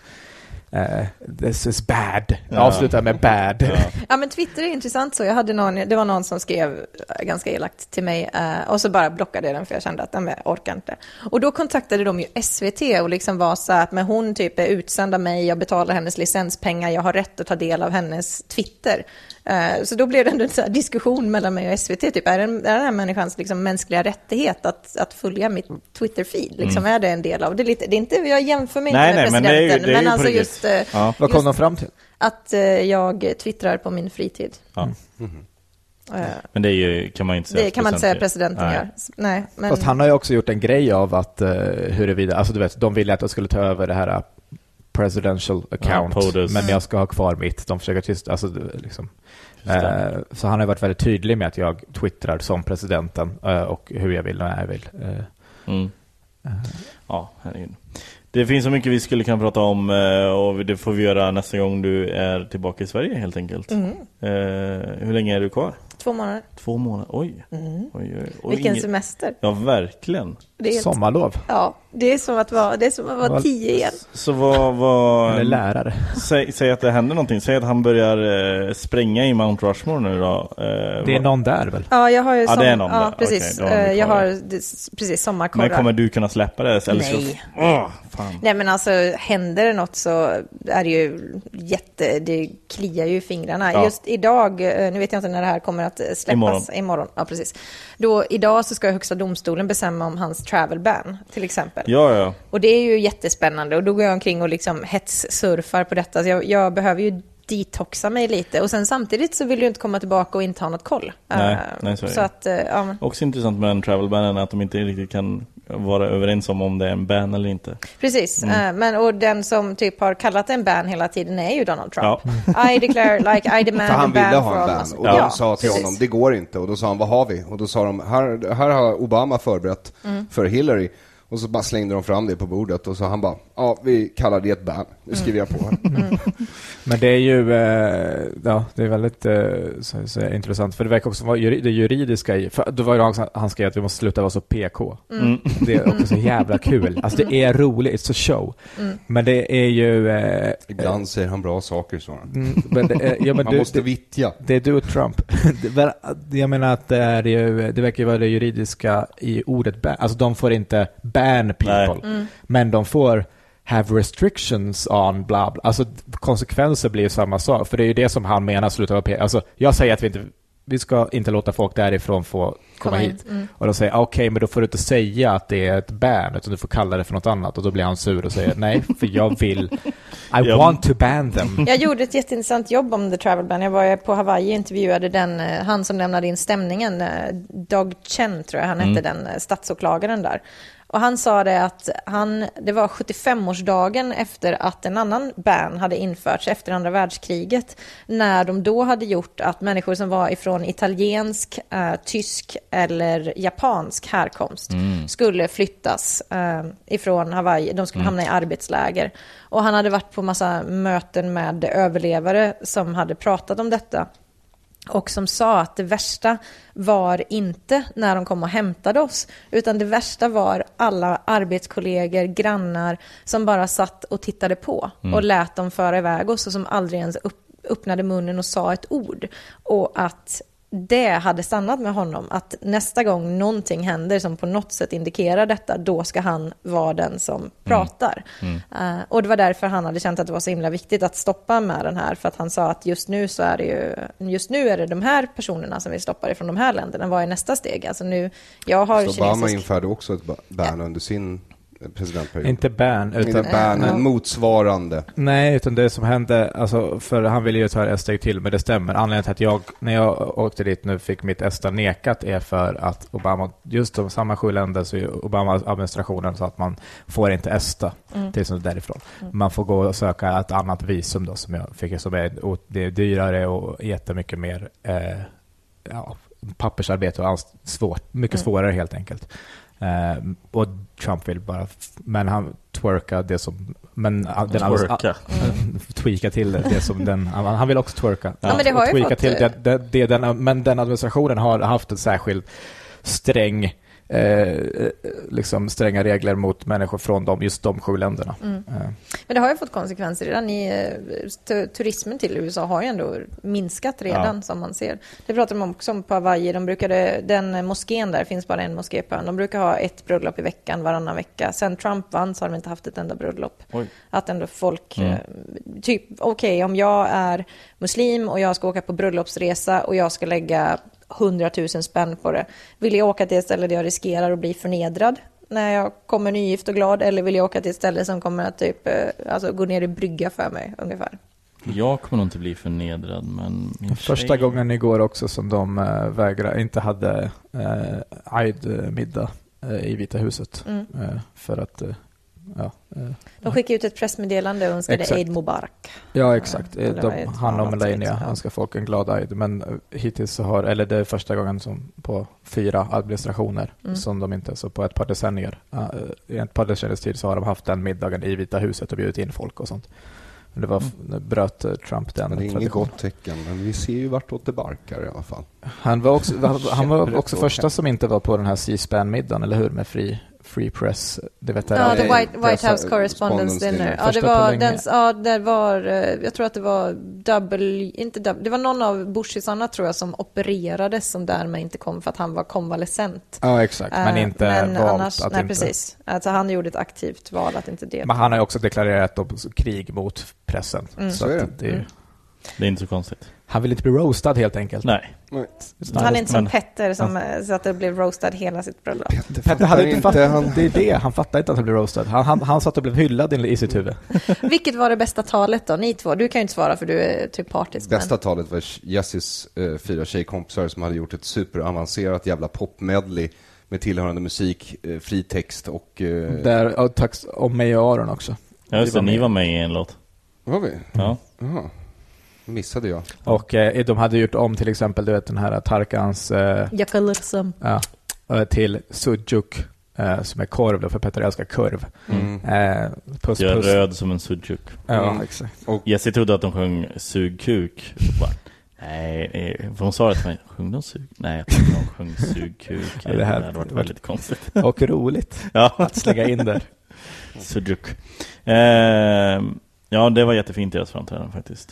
this is bad. Avslutar med bad. Ja, men Twitter är intressant så. Det var någon som skrev ganska elakt till mig och så bara blockade jag den, för jag kände att jag orkar inte. Och då kontaktade de ju SVT och liksom var så att men hon typ är utsänd av mig, jag betalar hennes licenspengar, jag har rätt att ta del av hennes Twitter. Så då blev det ändå en så här diskussion mellan mig och SVT. Typ, är den här människans liksom mänskliga rättighet att följa mitt Twitter-feed? Liksom, är det en del av det? Det är inte, jag jämför mig inte med presidenten. Men alltså just, vad kom de fram till? Att jag twittrar på min fritid. Ja. Men det är ju, kan man inte säga. Det kan man inte säga presidenten gör. Nej, men... Fast han har ju också gjort en grej av att huruvida, alltså du vet, de ville att jag skulle ta över det här presidential account, men jag ska ha kvar mitt. De försöker tysta, alltså liksom. Så han har varit väldigt tydlig med att jag twittrar som presidenten och hur jag vill när jag vill. Ja, herregud. Det finns så mycket vi skulle kunna prata om, och det får vi göra nästa gång du är tillbaka i Sverige helt enkelt. Hur länge är du kvar? 2 månader. 2 månader, oj. Oj. Vilken semester. Ja, verkligen. Sommarlov. Ja, det är som att vara 10 igen. Så vad eller lärare. Säg att det händer någonting. Säg att han börjar spränga i Mount Rushmore nu då. Det är någon där väl? Ja, jag har ju det är någon där. Precis. Okay, jag har precis sommarkorrar. Men kommer du kunna släppa det? Eller nej. Fan. Nej, men alltså händer det något så är det ju det kliar ju i fingrarna. Ja. Just idag, nu vet jag inte när det här kommer att släppas. Imorgon. Ja, precis. Idag så ska Högsta domstolen bestämma om hans travel ban, till exempel. exempel. Ja. Och det är ju jättespännande, och då går jag omkring och liksom hetssurfar på detta. Så jag behöver ju detoxa mig lite, och sen samtidigt så vill du inte komma tillbaka och inte ha något koll. Nej, så att också intressant med en travel-bannen att de inte riktigt kan vara överens om det är en ban eller inte. Precis, men och den som typ har kallat en ban hela tiden är ju Donald Trump. I declare, like I demand han a ban ville ha en for ban, och de sa till honom, det går inte, och då sa han, vad har vi? Och då sa de, här har Obama förberett för Hillary. Och så bara slängde de fram det på bordet, och så han bara, vi kallar det ett ban. Nu skriver jag på här. Men det är ju det är väldigt så intressant, för det verkar också vara det juridiska i, för då var det han skrev att vi måste sluta vara så PK. Det är också så jävla kul. Alltså det är roligt, it's a show. Men det är ju ibland säger han bra saker, så. Men man måste vittja. Det är du och Trump. Jag menar att det verkar vara det juridiska i ordet ban. Alltså de får inte ban people, men de får have restrictions on bla bla. Alltså konsekvenser blir ju samma sak, för det är ju det som han menar, sluta vara alltså jag säger att vi ska inte låta folk därifrån få komma hit. Och de säger okej, men då får du inte säga att det är ett ban, utan du får kalla det för något annat, och då blir han sur och säger nej, för jag vill I want to ban them. Jag gjorde ett jätteintressant jobb om the travel ban. Jag var på Hawaii och intervjuade han som lämnade in stämningen, Doug Chen tror jag han hette, den statsåklagaren där. Och han sa det att det var 75-årsdagen efter att en annan ban hade införts efter andra världskriget, när de då hade gjort att människor som var ifrån italiensk, tysk eller japansk härkomst skulle flyttas ifrån Hawaii. De skulle hamna i arbetsläger. Och han hade varit på massa möten med överlevare som hade pratat om detta. Och som sa att det värsta var inte när de kom och hämtade oss, utan det värsta var alla arbetskollegor, grannar som bara satt och tittade på och lät dem föra iväg oss, och som aldrig ens öppnade munnen och sa ett ord. Och att det hade stannat med honom, att nästa gång någonting händer som på något sätt indikerar detta, då ska han vara den som pratar. Och det var därför han hade känt att det var så himla viktigt att stoppa med den här, för att han sa att just nu är det de här personerna som vi stoppar ifrån de här länderna. Vad är nästa steg? Alltså nu, jag har så Obama införde också ett ban under sin presidentperiod. Inte ban, utan en motsvarande. Nej, utan det som hände, alltså, för han ville ju ta ett steg till, men det stämmer. Anledningen till att när jag åkte dit nu fick mitt ESTA nekat är för att Obama, just de samma 7 länder, så Obama-administrationen sa att man får inte ESTA till som därifrån. Man får gå och söka ett annat visum då, som jag fick, som det är dyrare och jättemycket mer pappersarbete och mycket svårare helt enkelt. Och Trump vill bara, men han twerka det som, men tweaka till det som han vill också twerka. Ja, men det har ju fått till men den administrationen har haft en särskild sträng liksom stränga regler mot människor från just de 7 länderna. Men det har ju fått konsekvenser redan turismen till USA har ju ändå minskat redan, som man ser. Det pratar de också om på Hawaii. Den moskén där, finns bara en moské på ön. De brukar ha ett bröllop i veckan, varannan vecka. Sen Trump vann så har de inte haft ett enda bröllop. Oj. Att ändå folk typ, okej, om jag är muslim och jag ska åka på bröllopsresa och jag ska lägga 100 000 spänn på det. Vill jag åka till ett ställe där jag riskerar att bli förnedrad när jag kommer nygift och glad, eller vill jag åka till ett ställe som kommer att typ gå ner i brygga för mig ungefär? Jag kommer nog inte bli förnedrad, men första gången igår också som de inte hade Eid-middag i Vita huset för att de skickade ut ett pressmeddelande och önskade Eid Mubarak. Ja, exakt. Han och Melania önskar folk en glad Eid. Men hittills så eller det är första gången som på 4 administrationer som de inte, så på ett par decennier. I ett par decenniers tid så har de haft den middagen i Vita huset och bjudit in folk och sånt. Men det var bröt Trump den. Men det är inget gott tecken, men vi ser ju vartåt det barkar i alla fall. Han var också första som inte var på den här C-SPAN-middagen, eller hur? Med Free Press, det vet jag. Ja, the White House Correspondence Dinner. Ja, det var jag tror att det var det var någon av Bushisarna tror jag som opererades, som därmed inte kom för att han var konvalescent. Ja, exakt, men inte valt annars, att nej, inte. Precis. Alltså han gjorde ett aktivt val att inte delta. Men han har ju också deklarerat krig mot pressen. Så är det. Det är inte så konstigt. Han vill inte bli roastad helt enkelt. Nej. Han är inte som Petter som så att det blev roastad hela sitt bröllop. Petter hade inte fattat. Det är det. Han fattar inte att han blev roastad. Han satt och blev hyllad i sitt huvud. Vilket var det bästa talet då? Ni två. Du kan ju inte svara för du är typ partisk. Bästa talet var Jessis 4 tjejkompisar som hade gjort ett superavancerat jävla popmedley med tillhörande musik, fri text och... Där, tack om mig och Aron också. Ja, just det, ni var med i en låt. Var vi? Ja. Jaha. Missade jag. Och de hade gjort om till exempel, du vet, den här Tarkans... till sujuk, som är korv då, för Petter älskar kurv. Puss, jag är röd som en sujuk. Ja, exakt. Och Jessie trodde att de sjöng sugkuk. Nej, för hon sa det till mig. Sjöng de sug? Nej, jag tror de sjöng sugkuk. Det här hade varit väldigt konstigt. Och roligt att slänga in där. Sujuk. Ja, det var jättefint i deras framträdande faktiskt.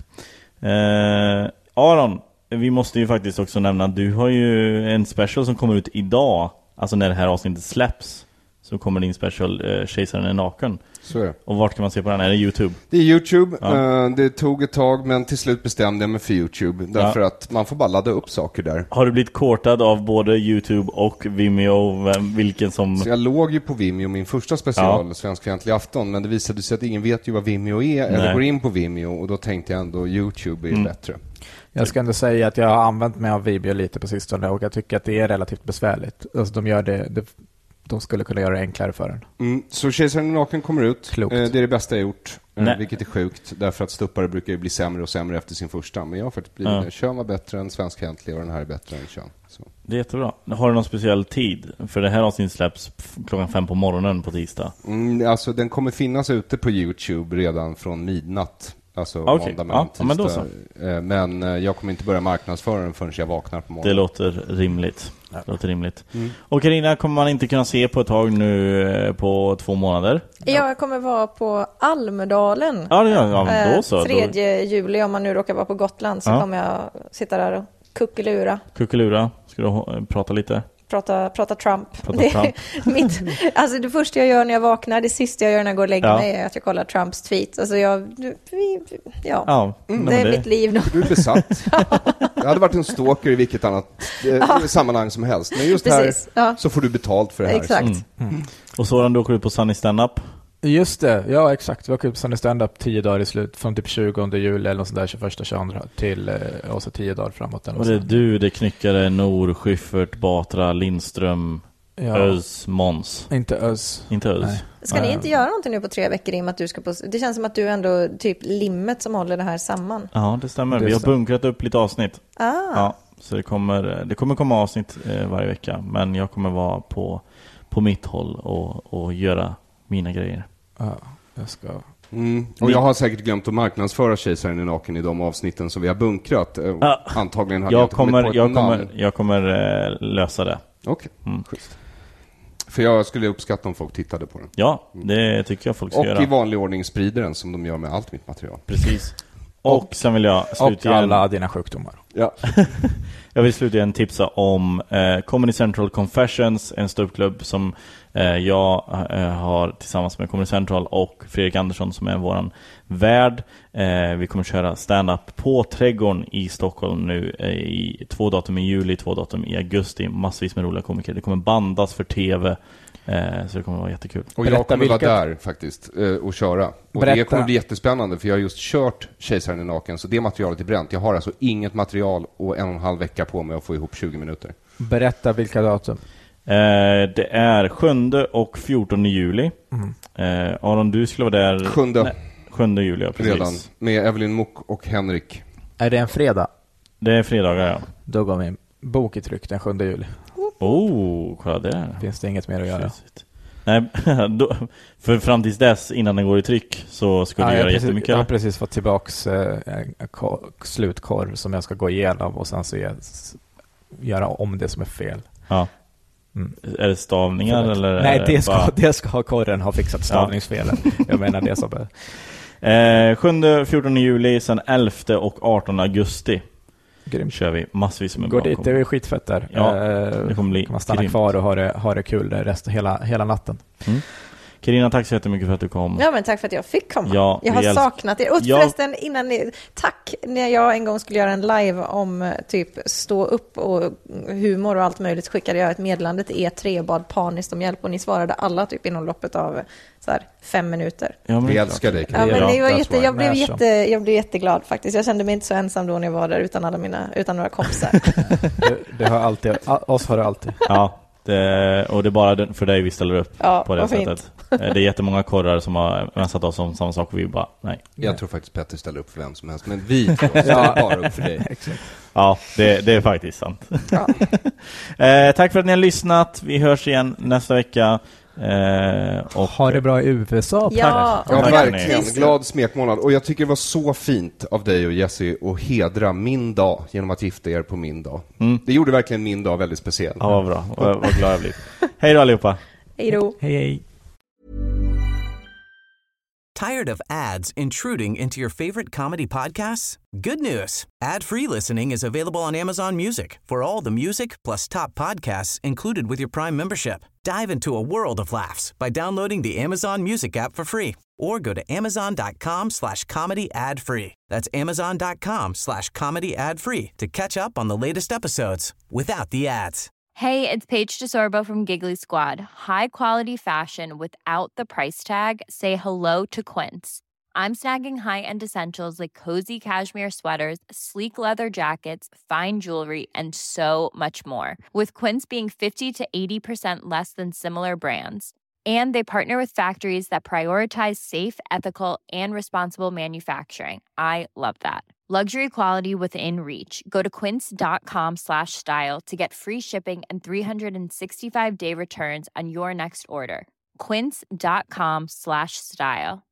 Aron, vi måste ju faktiskt också nämna att du har ju en special som kommer ut idag. Alltså när det här avsnittet släpps så kommer din special Kejsaren är naken. Så är det. Och vart kan man se på den? Är det YouTube? Det är YouTube. Ja. Det tog ett tag, men till slut bestämde jag mig för YouTube. Därför att man får bara ladda upp saker där. Har du blivit kortad av både YouTube och Vimeo? Vilken som... Så jag låg ju på Vimeo, min första special, Svenskfientlig afton. Men det visade sig att ingen vet ju vad Vimeo är. Eller går in på Vimeo. Och då tänkte jag ändå YouTube är bättre. Jag ska ändå säga att jag har använt mig av Vimeo lite på sistone. Och jag tycker att det är relativt besvärligt. Alltså de gör det de skulle kunna göra det enklare för en. Så Kejsaren är naken kommer ut. Klokt. Det är det bästa jag gjort. Vilket är sjukt. Därför att stuppare brukar ju bli sämre och sämre efter sin första. Men jag har faktiskt blivit det. Kön var bättre än Svenskfientlig och den här är bättre än Kön. Så. Det är jättebra. Har du någon speciell tid? För det här avsnittet släpps 5:00 på morgonen på tisdag. Alltså den kommer finnas ute på YouTube redan från midnatt. Alltså måndag med tisdag. Men jag kommer inte börja marknadsföra den förrän jag vaknar på morgonen. Det låter rimligt. Och Carina kommer man inte kunna se på ett tag nu på 2 månader. Jag kommer vara på Almedalen. Då så. 3 juli om man nu råkar vara på Gotland så kommer jag sitta där och kuckelura. Ska du prata lite? Prata Trump. Alltså det första jag gör när jag vaknar, det sista jag gör när jag går och lägger mig är att jag kollar Trumps tweets. Alltså det är mitt liv nu. Du är besatt. Jag hade varit en stalker i vilket annat sammanhang som helst. Men just här så får du betalt för det här. Exakt. Och Soran, du åker ut på Sunny Stand-Up. Just det, ja exakt. Vi åker ut på Sunny Stand-Up 10 dagar i slut. Från typ 20 juli eller något sånt där, 21-22 till och så 10 dagar framåt. Och det är du, det knyckare, Nor, Schyffert, Batra, Lindström, Öz, Måns. Inte Öz. Nej. Ska ni inte göra någonting nu på 3 veckor i och med att du ska på... Det känns som att du ändå typ limmet som håller det här samman. Ja, det stämmer. Vi har bunkrat upp lite avsnitt. Ja, så det kommer komma avsnitt varje vecka. Men jag kommer vara på mitt håll och göra mina grejer. Ja, jag ska... Och jag har säkert glömt att marknadsföra Kejsaren är naken i de avsnitten som vi har bunkrat. Antagligen hade jag kommer lösa det. Okej, schysst. För jag skulle uppskatta om folk tittade på den. Ja, det tycker jag folk ska göra. Och i vanlig ordning sprider den som de gör med allt mitt material. Precis. Och sen vill jag slutligen... Och alla dina sjukdomar. Ja. Jag vill slutligen tipsa om Comedy Central Confessions, en ståuppklubb som jag har tillsammans med Comedy Central och Fredrik Andersson som är våran värd. Vi kommer köra stand-up på Trädgården i Stockholm nu i 2 datum i juli, 2 datum i augusti. Massvis med roliga komiker. Det kommer bandas för tv. Så det kommer vara jättekul. Och jag kommer vara där faktiskt och köra. Och det kommer bli jättespännande för jag har just kört Kejsaren är naken. Så det materialet är bränt. Jag har alltså inget material och 1,5 vecka på mig att få ihop 20 minuter. Berätta vilka datum. Det är 7 och 14 juli. Aron, du skulle vara där 7 juli, ja, precis. Redan, med Evelyn Mock och Henrik. Är det en fredag? Det är fredagar, ja. Då går min bok i tryck den 7 juli. Kolla det. Finns det inget mer att göra? Nej, för fram tills dess, innan den går i tryck, så ska du göra jättemycket. Jag har precis fått tillbaks slutkorv som jag ska gå igenom och sen så göra om det som är fel. Ja. Är det stavningar eller? Nej, det ska korren ha fixat stavningsfelen. Jag menar det som 7-14 juli, sen 11 och 18 augusti. Grymt. Kör vi massvis med går dit, det är skitfett där. Ja, det kommer bli kan man stanna kvar och ha det kul hela natten. Carina, tack så jättemycket för att du kom. Ja, men tack för att jag fick komma. Ja, jag har saknat er. Och förresten, innan ni, tack, när jag en gång skulle göra en live om typ stå upp och humor och allt möjligt, skickade jag ett meddelande till E3 och bad paniskt om hjälp, och ni svarade alla typ inom loppet av så här 5 minuter. Ja, vi älskar dig. Ja, men ni var jag blev jätteglad faktiskt. Jag kände mig inte så ensam då när jag var där utan några kompisar. det har alltid, oss har det alltid. Ja. Och det är bara för dig vi ställer upp på det sättet. Det är jättemånga korrar som har messat oss om samma sak och vi bara, nej. Jag tror faktiskt Petter ställer upp för vem som helst, men vi ställer bara upp för dig. Ja, det är faktiskt sant. Ja. Tack för att ni har lyssnat. Vi hörs igen nästa vecka. Och ha det bra i USA. Ja, verkligen. Glad smekmånad. Och jag tycker det var så fint av dig och Jesse att hedra min dag genom att gifta er på min dag. Det gjorde verkligen min dag väldigt speciell. Ja, vad bra. Vad glad jag blir. Hej då allihopa. Hej då. Hej. Tired of ads intruding into your favorite comedy podcasts? Good news. Ad-free listening is available on Amazon Music for all the music plus top podcasts included with your Prime membership. Dive into a world of laughs by downloading the Amazon Music app for free or go to amazon.com/comedy ad-free. That's amazon.com/comedy ad-free to catch up on the latest episodes without the ads. Hey, it's Paige DeSorbo from Giggly Squad. High quality fashion without the price tag. Say hello to Quince. I'm snagging high-end essentials like cozy cashmere sweaters, sleek leather jackets, fine jewelry, and so much more. With Quince being 50 to 80% less than similar brands. And they partner with factories that prioritize safe, ethical, and responsible manufacturing. I love that. Luxury quality within reach. Go to quince.com/style to get free shipping and 365-day returns on your next order. Quince.com/style.